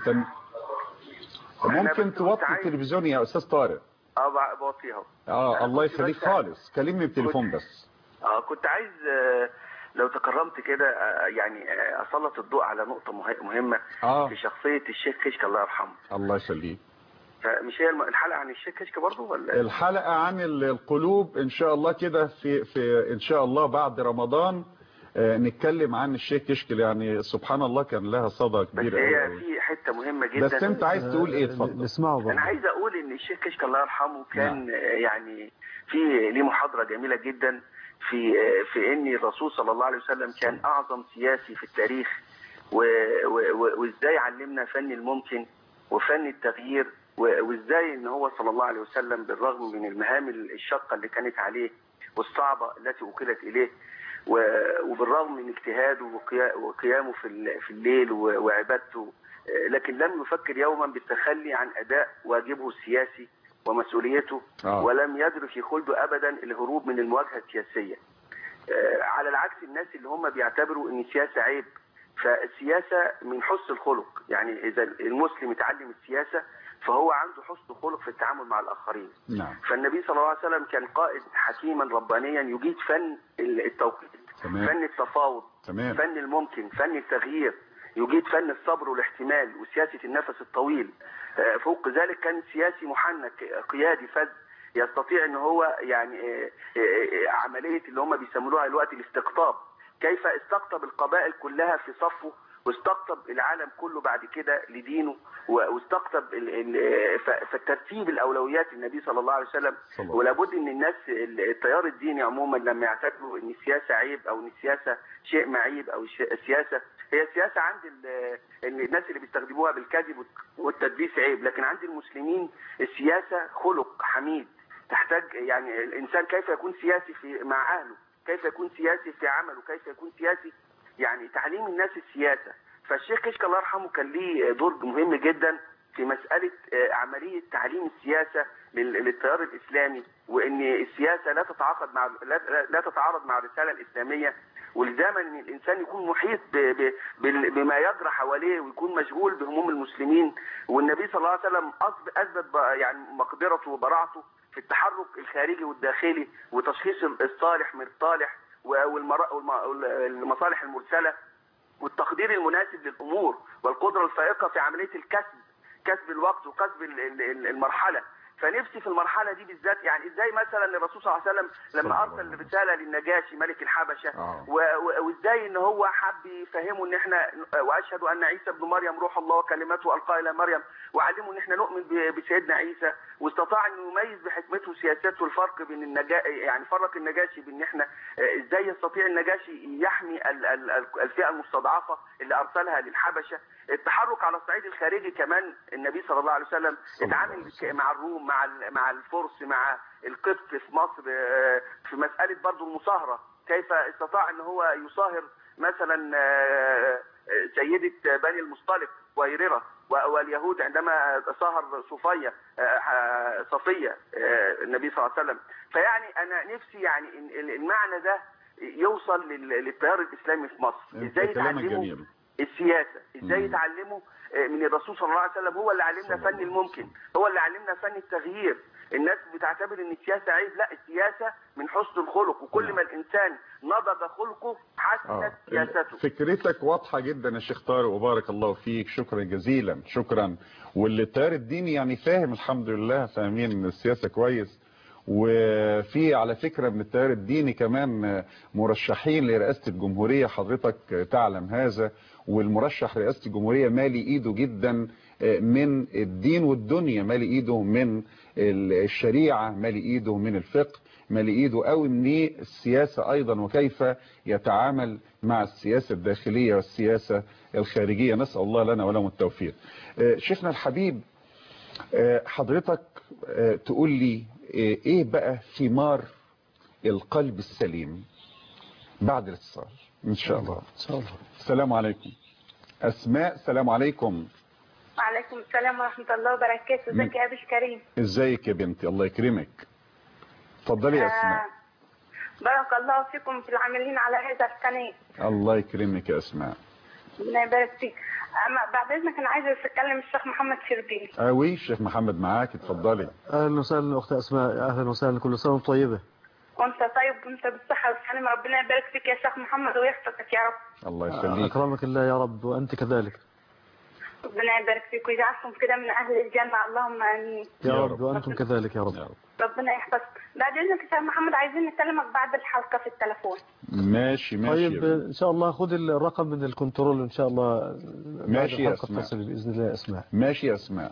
ممكن توطي التلفزيون يا استاذ طارق؟ بوطيها. الله يخليك خالص. كلمني بتليفون بس. كنت عايز لو تكرمت كده يعني اسلط الضوء على نقطه مهمه في شخصيه الشيخ كشك الله يرحمه. الله يخليك. فمش هي الحلقه عن الشيخ كشك برضه ولا؟ الحلقه عن القلوب ان شاء الله كده في ان شاء الله بعد رمضان نتكلم عن الشيخ كشكل. يعني سبحان الله كان لها صدى كبير قوي. بس هي في حته مهمه جدا. بس انت عايز تقول ايه؟ اتفضل. نسمعه بقى. انا عايز اقول ان الشيخ كشك الله يرحمه كان يعني في ليه محاضره جميله جدا في ان الرسول صلى الله عليه وسلم كان اعظم سياسي في التاريخ، وازاي علمنا فن الممكن وفن التغيير، وازاي ان هو صلى الله عليه وسلم بالرغم من المهام الشاقه اللي كانت عليه والصعبه التي وكلت اليه، وبالرغم من اجتهاده وقيامه في الليل وعبادته، لكن لم يفكر يوما بالتخلي عن اداء واجبه السياسي ومسؤوليته، ولم يدر في خلده ابدا الهروب من المواجهه السياسيه. على العكس الناس اللي هم بيعتبروا ان السياسه عيب، فالسياسه من حسن الخلق. يعني اذا المسلم يتعلم السياسه فهو عنده حسن خلق في التعامل مع الاخرين. فالنبي صلى الله عليه وسلم كان قائد حكيما ربانيا يجيد فن التوقيت، فن التفاوض، فن الممكن، فن التغيير، يجيد فن الصبر والاحتمال وسياسه النفس الطويل. فوق ذلك كان سياسي محنك قيادي فذ يستطيع ان هو يعني عمليه اللي هم بيسموها الوقت الاستقطاب، كيف استقطب القبائل كلها في صفه، واستقطب العالم كله بعد كده لدينه، واستقطب فترتيب الاولويات النبي صلى الله عليه وسلم. ولابد ان الناس التيار الديني عموما لما يعتبروا ان السياسه عيب او ان السياسه شيء معيب او السياسه هي سياسه عند الناس اللي بيستخدموها بالكذب والتدليس عيب، لكن عند المسلمين السياسه خلق حميد. تحتاج يعني الانسان كيف يكون سياسي مع اهله، كيف يكون سياسي في عمله، كيف يكون سياسي يعني تعليم الناس السياسه. فالشيخ كشك الله يرحمه كان ليه دور مهم جدا في مساله عمليه تعليم السياسه للتيار الاسلامي، وان السياسه لا تتعارض مع الرساله الاسلاميه، ولزاما ان الانسان يكون محيط بما يجرى حواليه ويكون مشغول بهموم المسلمين. والنبي صلى الله عليه وسلم اثبت يعني مقدرته وبراعته في التحرك الخارجي والداخلي وتشخيص الصالح من الطالح والمصالح المرسله والتقدير المناسب للامور والقدره الفائقه في عمليه كسب الوقت وكسب المرحله. فنفسي في المرحله دي بالذات يعني ازاي مثلا الرسول صلى الله عليه وسلم لما ارسل رساله للنجاشي ملك الحبشه وازاي ان هو حب يفهمه ان احنا واشهد ان عيسى ابن مريم روح الله وكلمته القاها الى مريم وعلمه ان احنا نؤمن بسيدنا عيسى، واستطاع انه يميز بحكمته وسياسته الفرق بين يعني فرق النجاشي بان احنا ازاي يستطيع النجاشي يحمي الفئه المستضعفه اللي ارسلها للحبشه. التحرك على الصعيد الخارجي كمان النبي صلى الله عليه وسلم اتعامل مع الروم مع الفرس مع القبط في مصر في مساله برضو المصاهره، كيف استطاع ان هو يصاهر مثلا سيده بني المصطلق وهيرره واليهود عندما صاهر صفيه النبي صلى الله عليه وسلم. فيعني انا نفسي يعني المعنى ده يوصل للتيار الاسلامي في مصر، ازاي يتعلموا السياسه، ازاي يتعلموا من الرسول صلى الله عليه وسلم. هو اللي علمنا فن الممكن، هو اللي علمنا فن التغيير. الناس بتعتبر ان السياسه عيب، لا السياسه من حسن الخلق، وكل ما الانسان نضج خلقه حسنت سياسته. فكرتك واضحه جدا يا شيخ طارق وبارك الله فيك، شكرا جزيلا شكرا. واللي التيار الديني يعني فاهم الحمد لله، فاهمين السياسه كويس. وفي على فكرة من التيار الديني كمان مرشحين لرئاسة الجمهورية، حضرتك تعلم هذا. والمرشح رئاسة الجمهورية مالي ايده جدا من الدين والدنيا، مالي ايده من الشريعة، مالي ايده من الفقه، مالي ايده قوي من السياسة ايضا، وكيف يتعامل مع السياسة الداخلية والسياسة الخارجية. نسأل الله لنا ولهم التوفيق. شيخنا الحبيب، حضرتك تقول لي ايه بقى ثمار القلب السليم بعد الاتصال ان شاء الله. السلام عليكم. اسماء، السلام عليكم. وعليكم السلام ورحمة الله وبركاته. ازيك يا ابي الكريم؟ ازيك يا بنتي، الله يكرمك. اتفضلي يا اسماء. بارك الله فيكم في العاملين على هذا القناه. الله يكرمك يا اسماء. ربنا يبارك فيك. بعد اذنك انا عايزه اتكلم الشيخ محمد شربيني. وي الشيخ محمد معاك، اتفضلي. اهلا وسهلا اخت اسماء، اهلا وسهلا، كل سنه وانت طيبه. وانت طيب وانت بالصحه والسلامه، ربنا يبارك فيك يا شيخ محمد ويحفظك يا رب. الله يخليك. اكرمك الله يا رب، وانت كذلك. ربنا يبارك فيك ويجعلكم كده من اهل الجنه، اللهم امين. يا رب وانتم كذلك يا رب. ربنا يحفظك. بعد اذنك يا شيخ محمد عايزين نكلمك بعد الحلقه في التليفون. ماشي طيب ان شاء الله خد الرقم من الكنترول ان شاء الله. ماشي يا اسماء. باذن الله يا اسماء. ماشي يا اسماء.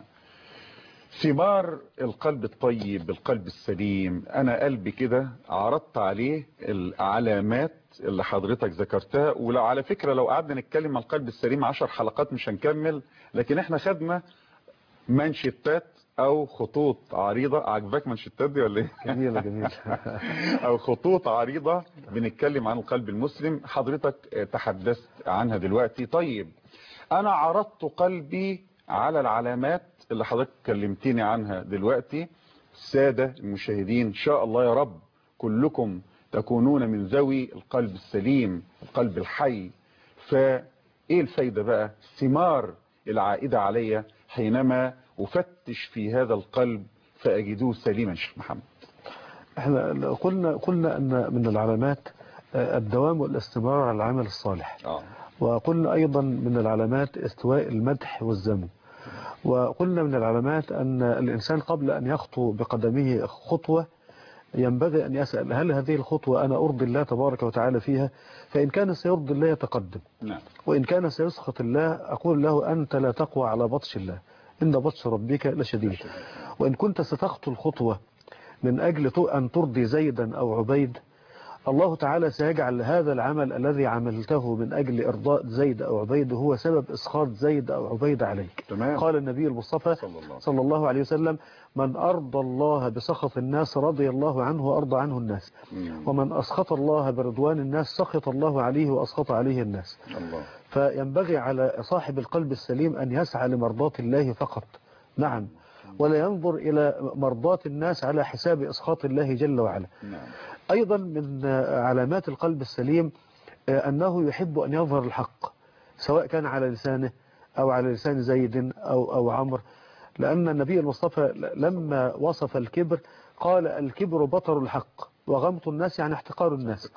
ثمار القلب الطيب، القلب السليم، انا قلبي كده عرضت عليه العلامات اللي حضرتك ذكرتها. ولو على فكرة لو قعدنا نتكلم عن القلب السليم 10 حلقات مش هنكمل، لكن احنا خدنا منشطات او خطوط عريضة. عجبك منشطات دي ولا ايه؟ جميلة جميلة. او خطوط عريضة بنتكلم عن القلب المسلم، حضرتك تحدثت عنها دلوقتي. طيب انا عرضت قلبي على العلامات اللي حضرتك كلمتيني عنها دلوقتي. السادة المشاهدين ان شاء الله يا رب كلكم تكونون من ذوي القلب السليم، القلب الحي. فايه الفايدة بقى؟ ثمار العائدة علي حينما افتش في هذا القلب فاجدوه سليما. شيخ محمد، احنا قلنا ان من العلامات الدوام والاستمرار على العمل الصالح. وقلنا ايضا من العلامات استواء المدح والذم. وقلنا من العلامات ان الانسان قبل ان يخطو بقدمه خطوة ينبغي أن يسأل هل هذه الخطوة أنا أرضي الله تبارك وتعالى فيها؟ فإن كان سيرضي الله يتقدم. نعم. وإن كان سيسخط الله أقول له أنت لا تقوى على بطش الله، إن بطش ربك لشديد. وإن كنت ستخطو الخطوة من أجل أن ترضي زيدا أو عبيد، الله تعالى سيجعل هذا العمل الذي عملته من أجل إرضاء زيد أو عبيد هو سبب إسخاط زيد أو عبيد عليك. تمام. قال النبي المصطفى صلى الله عليه وسلم من أرضى الله بسخط الناس رضي الله عنه وأرضى عنه الناس. ومن أسخط الله برضوان الناس سخط الله عليه وأسخط عليه الناس. الله. فينبغي على صاحب القلب السليم أن يسعى لمرضاة الله فقط. نعم. ولا ينظر إلى مرضاة الناس على حساب إسخاط الله جل وعلا. نعم. أيضا من علامات القلب السليم أنه يحب أن يظهر الحق سواء كان على لسانه أو على لسان زيد أو عمرو، لأن النبي المصطفى لما وصف الكبر قال الكبر بطر الحق وغمط الناس يعني احتقار الناس.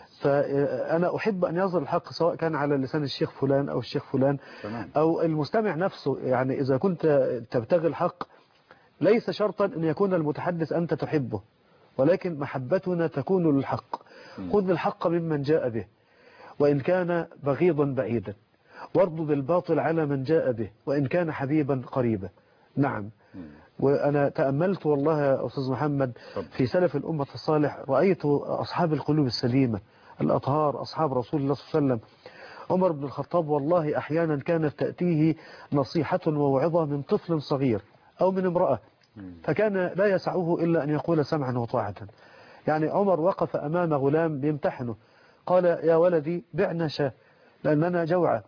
فأنا أحب أن يظهر الحق سواء كان على لسان الشيخ فلان أو الشيخ فلان أو المستمع نفسه. يعني إذا كنت تبتغي الحق ليس شرطا أن يكون المتحدث أنت تحبه، ولكن محبتنا تكون للحق. خذ الحق ممن جاء به وإن كان بغيضا بعيدا، واردد الباطل على من جاء به وإن كان حبيبا قريبا. نعم. وأنا تأملت والله يا أستاذ محمد في سلف الأمة الصالح، رأيت أصحاب القلوب السليمة الأطهار أصحاب رسول الله صلى الله عليه وسلم. عمر بن الخطاب والله أحيانا كانت تأتيه نصيحة ووعظة من طفل صغير أو من امرأة، فكان لا يسعه إلا أن يقول سمعا وطاعة. يعني عمر وقف أمام غلام بيمتحنه، قال يا ولدي بعنا شاة لأننا جوعى،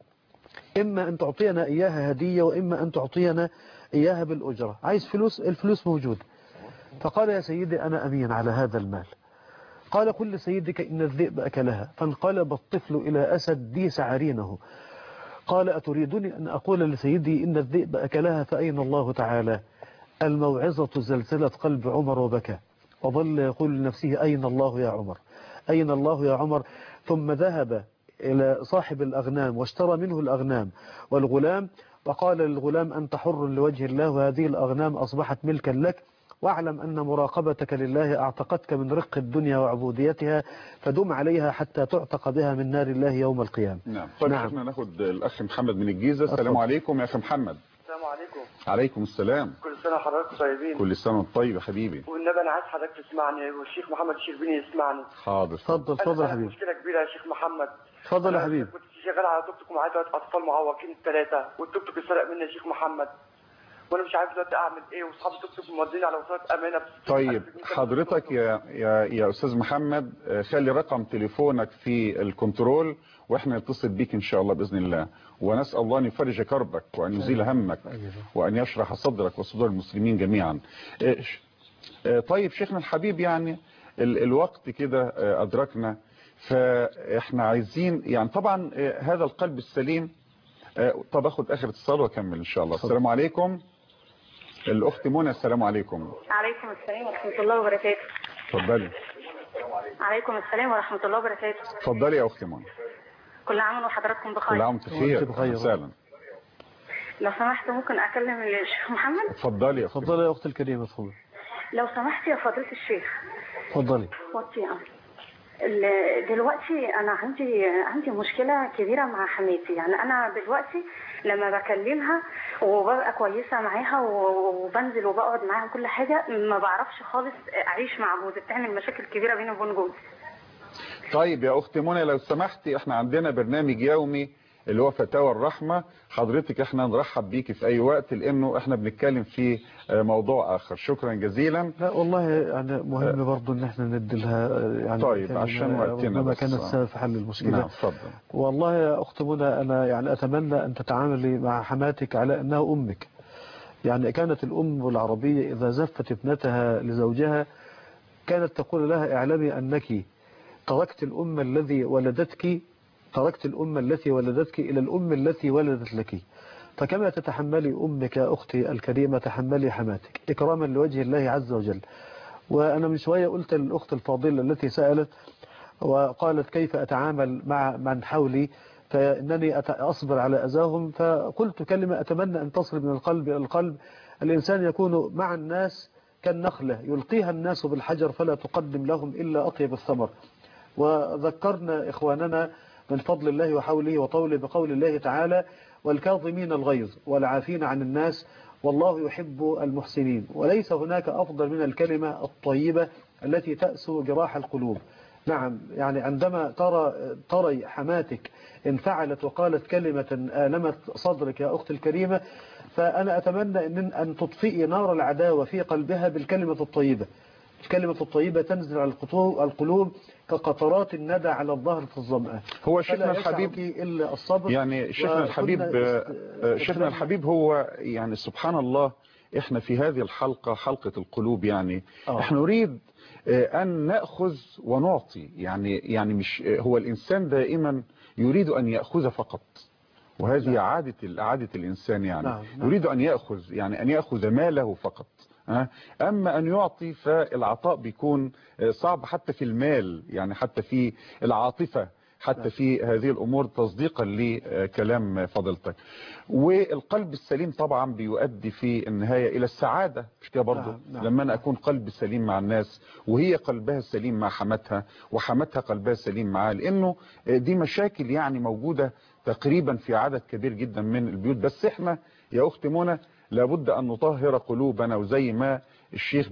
إما أن تعطينا إياها هدية وإما أن تعطينا إياها بالأجرة، عايز فلوس، الفلوس موجود. فقال يا سيدي أنا أمين على هذا المال. قال قل لسيدك إن الذئب أكلها. فانقلب الطفل إلى أسد ديس عرينه. قال أتريدني أن أقول لسيدي إن الذئب أكلها فأين الله تعالى؟ الموعظة زلزلت قلب عمر وبكى، وظل يقول لنفسه أين الله يا عمر، أين الله يا عمر. ثم ذهب إلى صاحب الأغنام واشترى منه الأغنام والغلام، وقال للغلام أنت حر لوجه الله وهذه الأغنام أصبحت ملكا لك، واعلم أن مراقبتك لله أعتقتك من رق الدنيا وعبوديتها، فدم عليها حتى تعتق بها من نار الله يوم القيامة. نعم. طيب احنا ناخد الأخ محمد من الجيزة. السلام عليكم يا أخي محمد. السلام عليكم. عليكم السلام. كل سنة وحضرتك طيبين. كل سنة وانت طيب يا حبيبي. والنبي أنا عايز حضرتك تسمعني والشيخ محمد الشربيني يسمعني. حاضر. اتفضل يا حبيبي. مشكلة كبيرة يا شيخ محمد. اتفضل يا حبيبي. كنت شغال على توك توك ومعايا 3 أطفال معوقين 3، والتوك توك اتسرق مني يا شيخ محمد، وانا مش عارف دلوقتي اعمل ايه، واصحابي توك توك موديني على وسائل امانه. طيب حضرتك يا استاذ محمد خلي رقم تليفونك في الكنترول واحنا نتصل بيك ان شاء الله باذن الله، ونسال الله ان يفرج كربك وان يزيل همك وان يشرح صدرك وصدور المسلمين جميعا. طيب شيخنا الحبيب، يعني الوقت كده ادركنا، فاحنا عايزين يعني طبعا هذا القلب السليم. طب اخد اخر اتصال واكمل ان شاء الله. السلام عليكم الاخت منى. السلام عليكم. عليكم السلام ورحمه الله وبركاته. اتفضلي. عليكم السلام ورحمه الله وبركاته. اتفضلي يا اخت منى. كل عام وحضراتكم بخير. كل عام وانت بخير. وسهلا. لو سمحت ممكن اكلم الشيخ محمد؟ اتفضلي يا اختي. اتفضلي يا اختي الكريمه. اتفضلي لو سمحت يا فضيله الشيخ. اتفضلي. دلوقتي انا عندي مشكله كبيره مع حماتي. يعني انا دلوقتي لما بكلمها وببقى كويسه معاها وبنزل وبقعد معاها كل حاجه، ما بعرفش خالص اعيش مع جوزي، بتعمل مشاكل كبيره بيني وبين جوزي. طيب يا اختي منى لو سمحتي، احنا عندنا برنامج يومي اللي هو فتاوى الرحمة، حضرتك احنا نرحب بيكي في اي وقت لانه احنا بنتكلم في موضوع اخر. شكرا جزيلا. لا والله يعني مهم برضو ان احنا ندي لها يعني طيب عشان وقتنا بس كانت سبب في حل المشكلة. نعم اتفضل. والله يا اخت منى انا يعني اتمنى ان تتعاملي مع حماتك على انها امك. يعني كانت الام العربية اذا زفت ابنتها لزوجها كانت تقول لها اعلمي انك تركت الام الذي ولدتك، تركت الأم التي ولدتك إلى الأم التي ولدت لك. فكما تتحملي أمك يا أختي الكريمة تحملي حماتك إكراما لوجه الله عز وجل. وأنا من شوية قلت للأخت الفاضلة التي سألت وقالت كيف أتعامل مع من حولي فإنني أصبر على أذاهم، فقلت كلمة أتمنى أن تصل من القلب إلى القلب. الإنسان يكون مع الناس كالنخلة يلقيها الناس بالحجر فلا تقدم لهم إلا أطيب الثمر. وذكرنا إخواننا من فضل الله وحوله وطوله بقول الله تعالى والكاظمين الغيظ والعافين عن الناس والله يحب المحسنين. وليس هناك أفضل من الكلمة الطيبة التي تأسو جراح القلوب. نعم يعني عندما ترى حماتك انفعلت وقالت كلمة آلمت صدرك يا أختي الكريمة، فأنا أتمنى أن تطفئي نار العداوة في قلبها بالكلمة الطيبة. الكلمة الطيبة تنزل على القلوب كقطرات الندى على الظهر في الظمأ. هو شيخنا الحبيب إلا الصبر. يعني شيخنا الحبيب هو يعني سبحان الله احنا في هذه الحلقة حلقة القلوب يعني احنا نريد ان نأخذ ونعطي، يعني مش هو الانسان دائما يريد ان يأخذ فقط، وهذه عادة الانسان يعني يريد ان يأخذ، يعني ان يأخذ ماله فقط. اما ان يعطي فالعطاء بيكون صعب حتى في المال، يعني حتى في العاطفة، حتى في هذه الأمور، تصديقا لكلام فضيلتك. والقلب السليم طبعا بيؤدي في النهاية إلى السعادة، مش كده برضه؟ لما أنا أكون قلب سليم مع الناس وهي قلبها سليم مع حماتها وحماتها قلبها سليم معها، لأنه دي مشاكل يعني موجودة تقريبا في عدد كبير جدا من البيوت. بس احنا يا أختي منى لابد أن نطهر قلوبنا، وزي ما الشيخ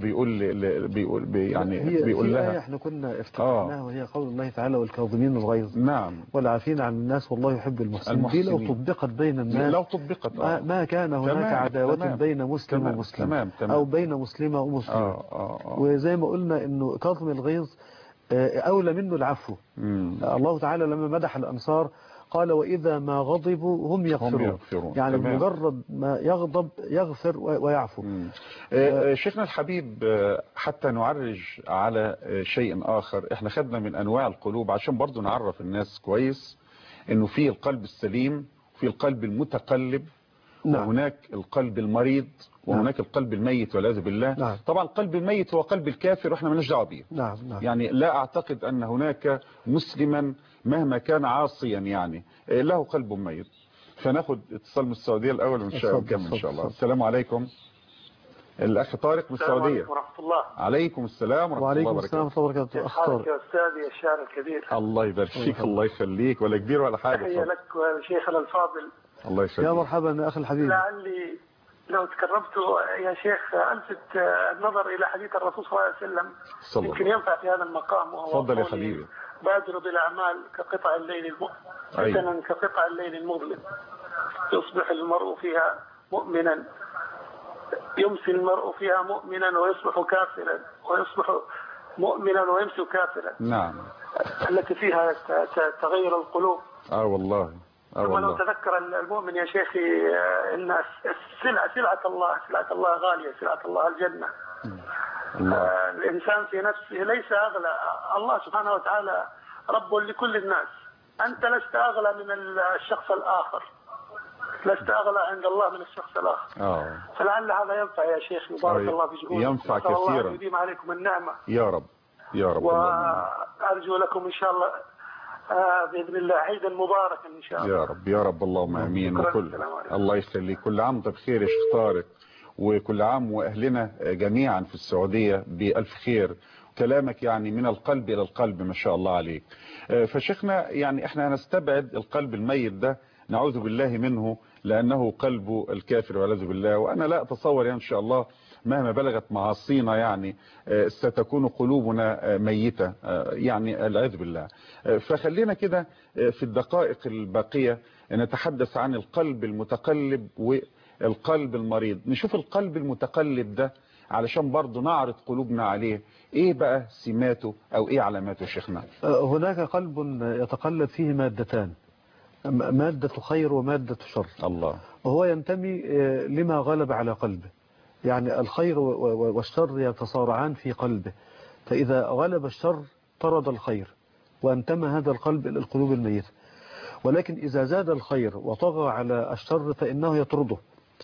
بيقول لها احنا كنا افتتحناها وهي قول الله تعالى والكاظمين الغيظ والعافين عن الناس والله يحب المحسنين. دي لو طبقت بين الناس لو طبقت ما كان هناك عداوة بين مسلم ومسلم او بين مسلمة ومسلم. وزي ما قلنا انه كاظم الغيظ اولى منه العفو. الله تعالى لما مدح الانصار قال وإذا ما غضبوا هم يغفرون. يعني مجرد ما يغضب يغفر ويعفو. شيخنا الحبيب، حتى نعرج على شيء آخر، احنا خدنا من أنواع القلوب عشان برضو نعرف الناس كويس انه في القلب السليم وفي القلب المتقلب وهناك القلب المريض وهناك القلب الميت والعياذ بالله. طبعا القلب الميت هو قلب الكافر واحنا مالناش دعوه بيه. يعني لا اعتقد ان هناك مسلما مهما كان عاصيا يعني له قلب ميت. فناخد اتصال من السعوديه الاول ونكمل ان شاء الله. السلام عليكم. الاخ طارق من السعوديه. السلام عليكم ورحمه الله. عليكم السلام ورحمه الله وبركاته. وعليكم السلام ورحمه الله وبركاته. اخ يا استاذي الشاعر الكبير. الله يبارك فيك. الله يخليك، ولا كبير ولا حاجه. تحيه لك ولشيخنا الفاضل. الله يخليك. يا مرحبا يا اخي الحبيب. لعلي لو تكرمت يا شيخ الفت النظر الى حديث الرسول صلى الله عليه وسلم يمكن ينفع في هذا المقام، وهو تفضل يا حبيبي. بادروا بالاعمال كقطع الليل فتنا كقطع الليل المظلم، يصبح المرء فيها مؤمنا، يمسي المرء فيها مؤمنا ويصبح كافرا، ويصبح مؤمنا ويمسي كافرا. نعم. التي فيها تغير القلوب. والله. ولو تذكر المؤمن يا شيخي ان سلعة الله غالية، سلعة الله الجنة. الإنسان في نفسه ليس أغلى، الله سبحانه وتعالى رب لكل الناس. أنت لست أغلى من الشخص الآخر، لست أغلى عند الله من الشخص الآخر. فلعل هذا ينفع يا شيخ. بارك الله في جهودك. ينفع كثيرا. الله يديم عليكم النعمة يا رب يا رب. وأرجو لكم إن شاء الله بإذن الله عيدا مباركا إن شاء الله. يا رب يا رب، اللهم آمين. وكل الله يخليك. كل عام وانت بخير يا شيخ طارق، وكل عام وأهلنا جميعا في السعودية بألف خير. كلامك يعني من القلب إلى القلب ما شاء الله عليك. فشيخنا يعني احنا هنستبعد القلب الميت ده، نعوذ بالله منه، لأنه قلب الكافر والعياذ بالله. وأنا لا أتصور يعني إن شاء الله مهما بلغت معاصينا يعني ستكون قلوبنا ميتة يعني العياذ بالله. فخلينا كده في الدقائق الباقية نتحدث عن القلب المتقلب والقلب المريض. نشوف القلب المتقلب ده علشان برضه نعرض قلوبنا عليه. ايه بقى سماته او ايه علاماته شيخنا؟ هناك قلب يتقلب فيه مادتان، مادة خير ومادة شر. الله. وهو ينتمي لما غلب على قلبه، يعني الخير والشر يتصارعان في قلبه، فإذا غلب الشر طرد الخير وانتمى هذا القلب إلى القلوب الميتة. ولكن إذا زاد الخير وطغى على الشر فإنه يطرده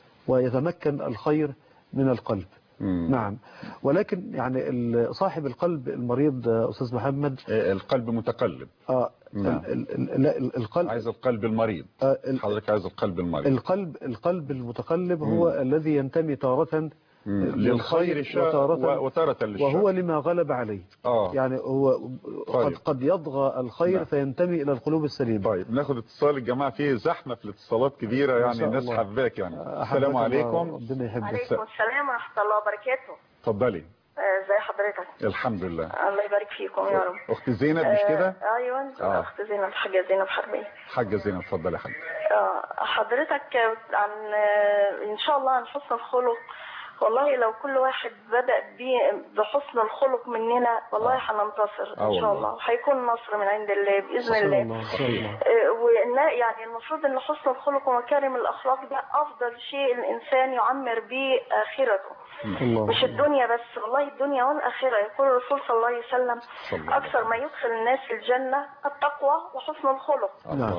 ويتمكن الخير من القلب. نعم. ولكن يعني صاحب القلب المريض أستاذ محمد القلب متقلب. نعم. القلب عايز القلب المريض. حضرتك عايز القلب المريض. القلب المتقلب هو الذي ينتمي تارة للخير وتارة للشر، وهو لما غلب عليه. يعني هو قد يضغى الخير فينتمي إلى القلوب السليمة. طيب ناخد اتصال الجماعة، فيه زحمة في الاتصالات كبيرة يعني الناس حباك يعني. السلام عليكم. ربنا يحبك. عليكم السلام ورحمة الله وبركاته. اتفضلي. ازي حضرتك؟ الحمد لله. الله يبارك فيكم يا رب. اخت زينب مش كده؟ ايوه اخت زينب، الحاجة زينب حربية. حاجة زينب اتفضلي يا حاجة. حضرتك عن ان شاء الله عن حسن الخلق والله لو كل واحد بدأ بحسن الخلق مننا والله هننتصر ان شاء الله، هيكون نصر من عند الله باذن الله. يعني المفروض ان حسن الخلق ومكارم الاخلاق ده افضل شيء الانسان يعمر به اخرته، مش الدنيا بس، والله الدنيا والاخره. يقول الرسول صلى الله عليه وسلم اكثر ما يدخل الناس الجنه التقوى وحسن الخلق.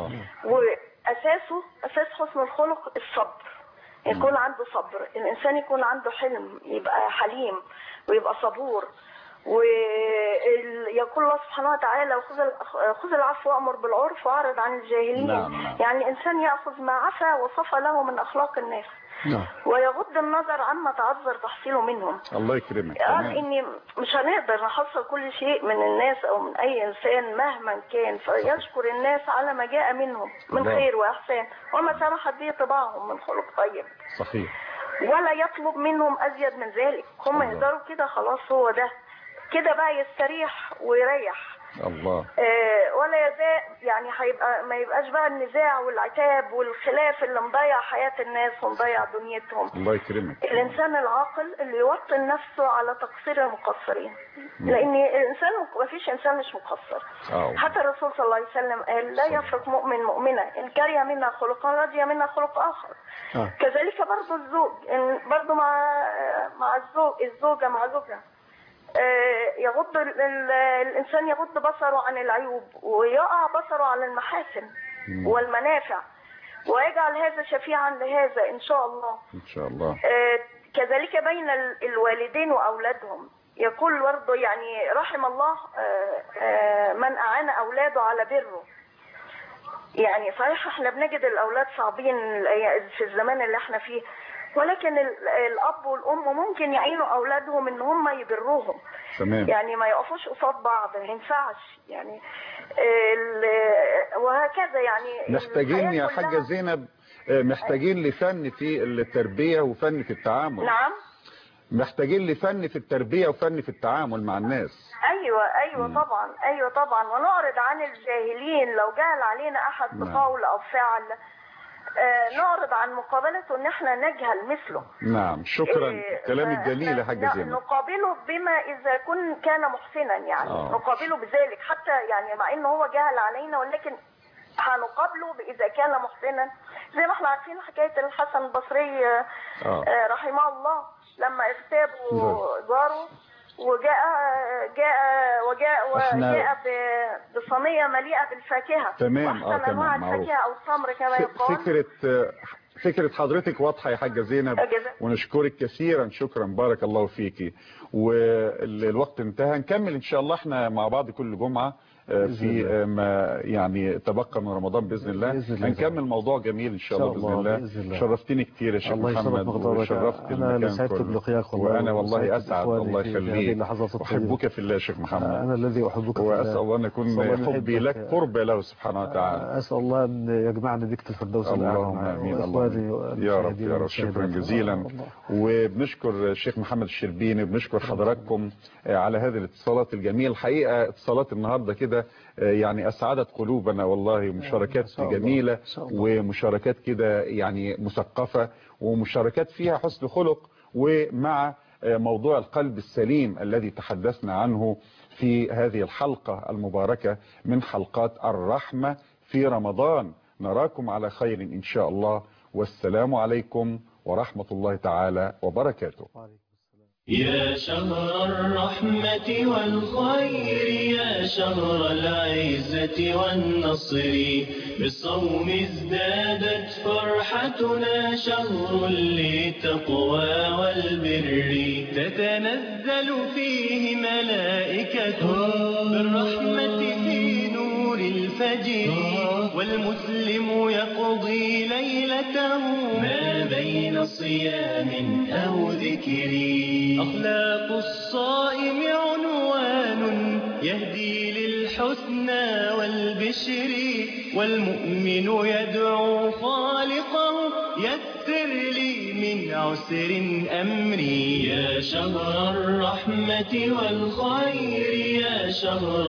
اساس حسن الخلق الصبر، يكون عنده صبر، الإنسان يكون عنده حلم، يبقى حليم ويبقى صبور. ويقول الله سبحانه وتعالى خذ العفو وأمر بالعرف وأعرض عن الجاهلين. يعني الإنسان يأخذ ما عفا وصفى له من أخلاق الناس ويغض النظر عما تعذر تحصيله منهم. الله يكرمك. قال إني مش هنقدر نحصل كل شيء من الناس أو من أي إنسان مهما كان، فيشكر الناس على ما جاء منهم من خير وإحسان وما سمحت به طباعهم من خلق طيب. صحيح. ولا يطلب منهم أزيد من ذلك، هم يقدروا كده خلاص، هو ده كده بقى يستريح ويريح. الله. ولا يزال يعني هيبقى ما يبقاش بقى النزاع والعتاب والخلاف اللي مضيع حياة الناس ومضيع دنيتهم. الله يكرمك. الإنسان العاقل اللي يوطن نفسه على تقصير المقصرين، لأن الإنسان ما فيش إنسان مش مقصر. حتى الرسول صلى الله عليه وسلم قال لا يفرق مؤمن مؤمنة إن كره منها خلقا رضي منها خلق آخر. كذلك برضه الزوج، برضه مع الزوجة مع زوجها يغض الإنسان يغض بصره عن العيوب ويقع بصره على المحاسن والمنافع، ويجعل هذا شفيعا لهذا إن شاء الله. إن شاء الله. كذلك بين الوالدين وأولادهم، يقول برضه يعني رحم الله من أعان أولاده على بره. يعني صحيح احنا بنجد الأولاد صعبين في الزمان اللي احنا فيه، ولكن الأب والأم ممكن يعينوا أولادهم إن هم يبروهم. تمام. يعني ما يقفوش قصاد بعض، ما ينفعش يعني. وهكذا يعني. محتاجين يا حاجة زينب، محتاجين لفن في التربية وفن في التعامل. نعم. محتاجين لفن في التربية وفن في التعامل مع الناس. أيوة طبعا. ونعرض عن الجاهلين لو جهل علينا أحد بقول أو فعل، نعرض عن مقابلته ان احنا نجهل مثله. نعم، شكرا. كلامك جميل يا حاجة زينب. نقابله بما اذا كان محسنا، يعني نقابله بذلك حتى يعني مع انه هو جهل علينا، ولكن هنقابله اذا كان محسنا. زي ما احنا عارفين حكاية الحسن البصري رحمه الله لما اغتابوا جاره وجاء بصينية مليئة بالفاكهة. تمام. واحسن انواع الفاكهة او التمر كما يقال. فكرة حضرتك واضحة يا حاجة زينب، ونشكرك كثيرا. شكرا، بارك الله فيكي. والوقت انتهى، نكمل ان شاء الله احنا مع بعض كل جمعة في ما يعني تبقى من رمضان بإذن الله. هنكمل موضوع جميل إن شاء الله بإذن الله. شرفتني كتير يا شيخ محمد، وشرفت المكان كله. وأنا والله أسعد، الله يخليك. أحبك في الله يا شيخ محمد. أنا الذي أحبك في الله، وأسأل الله أن يكون حبي لك قرب له سبحانه وتعالى. أسأل الله أن يجمعنا بك في الفردوس الأعلى. اللهم آمين. يا رب يا رب. شكرا جزيلا. وبنشكر الشيخ محمد الشربيني، وبنشكر حضراتكم على هذه الاتصالات الجميلة. الحقيقة اتصالات النهاردة كده يعني أسعدت قلوبنا والله، مشاركات جميلة ومشاركات كده يعني مثقفة، ومشاركات فيها حسن خلق، ومع موضوع القلب السليم الذي تحدثنا عنه في هذه الحلقة المباركة من حلقات الرحمة في رمضان. نراكم على خير إن شاء الله، والسلام عليكم ورحمة الله تعالى وبركاته. يا شهر الرحمة والخير، يا شهر العزة والنصر، بالصوم ازدادت فرحتنا، شهر للتقوى والبر، تتنزل فيه ملائكة بالرحمة في نور الفجر، والمسلم يقضي ليلته ما بين صيام أو ذكر. أخلاق الصائم عنوان يهدي للحسنى والبشر، والمؤمن يدعو خالقه يسر لي من عسر أمري. يا شهر الرحمة والخير، يا شهر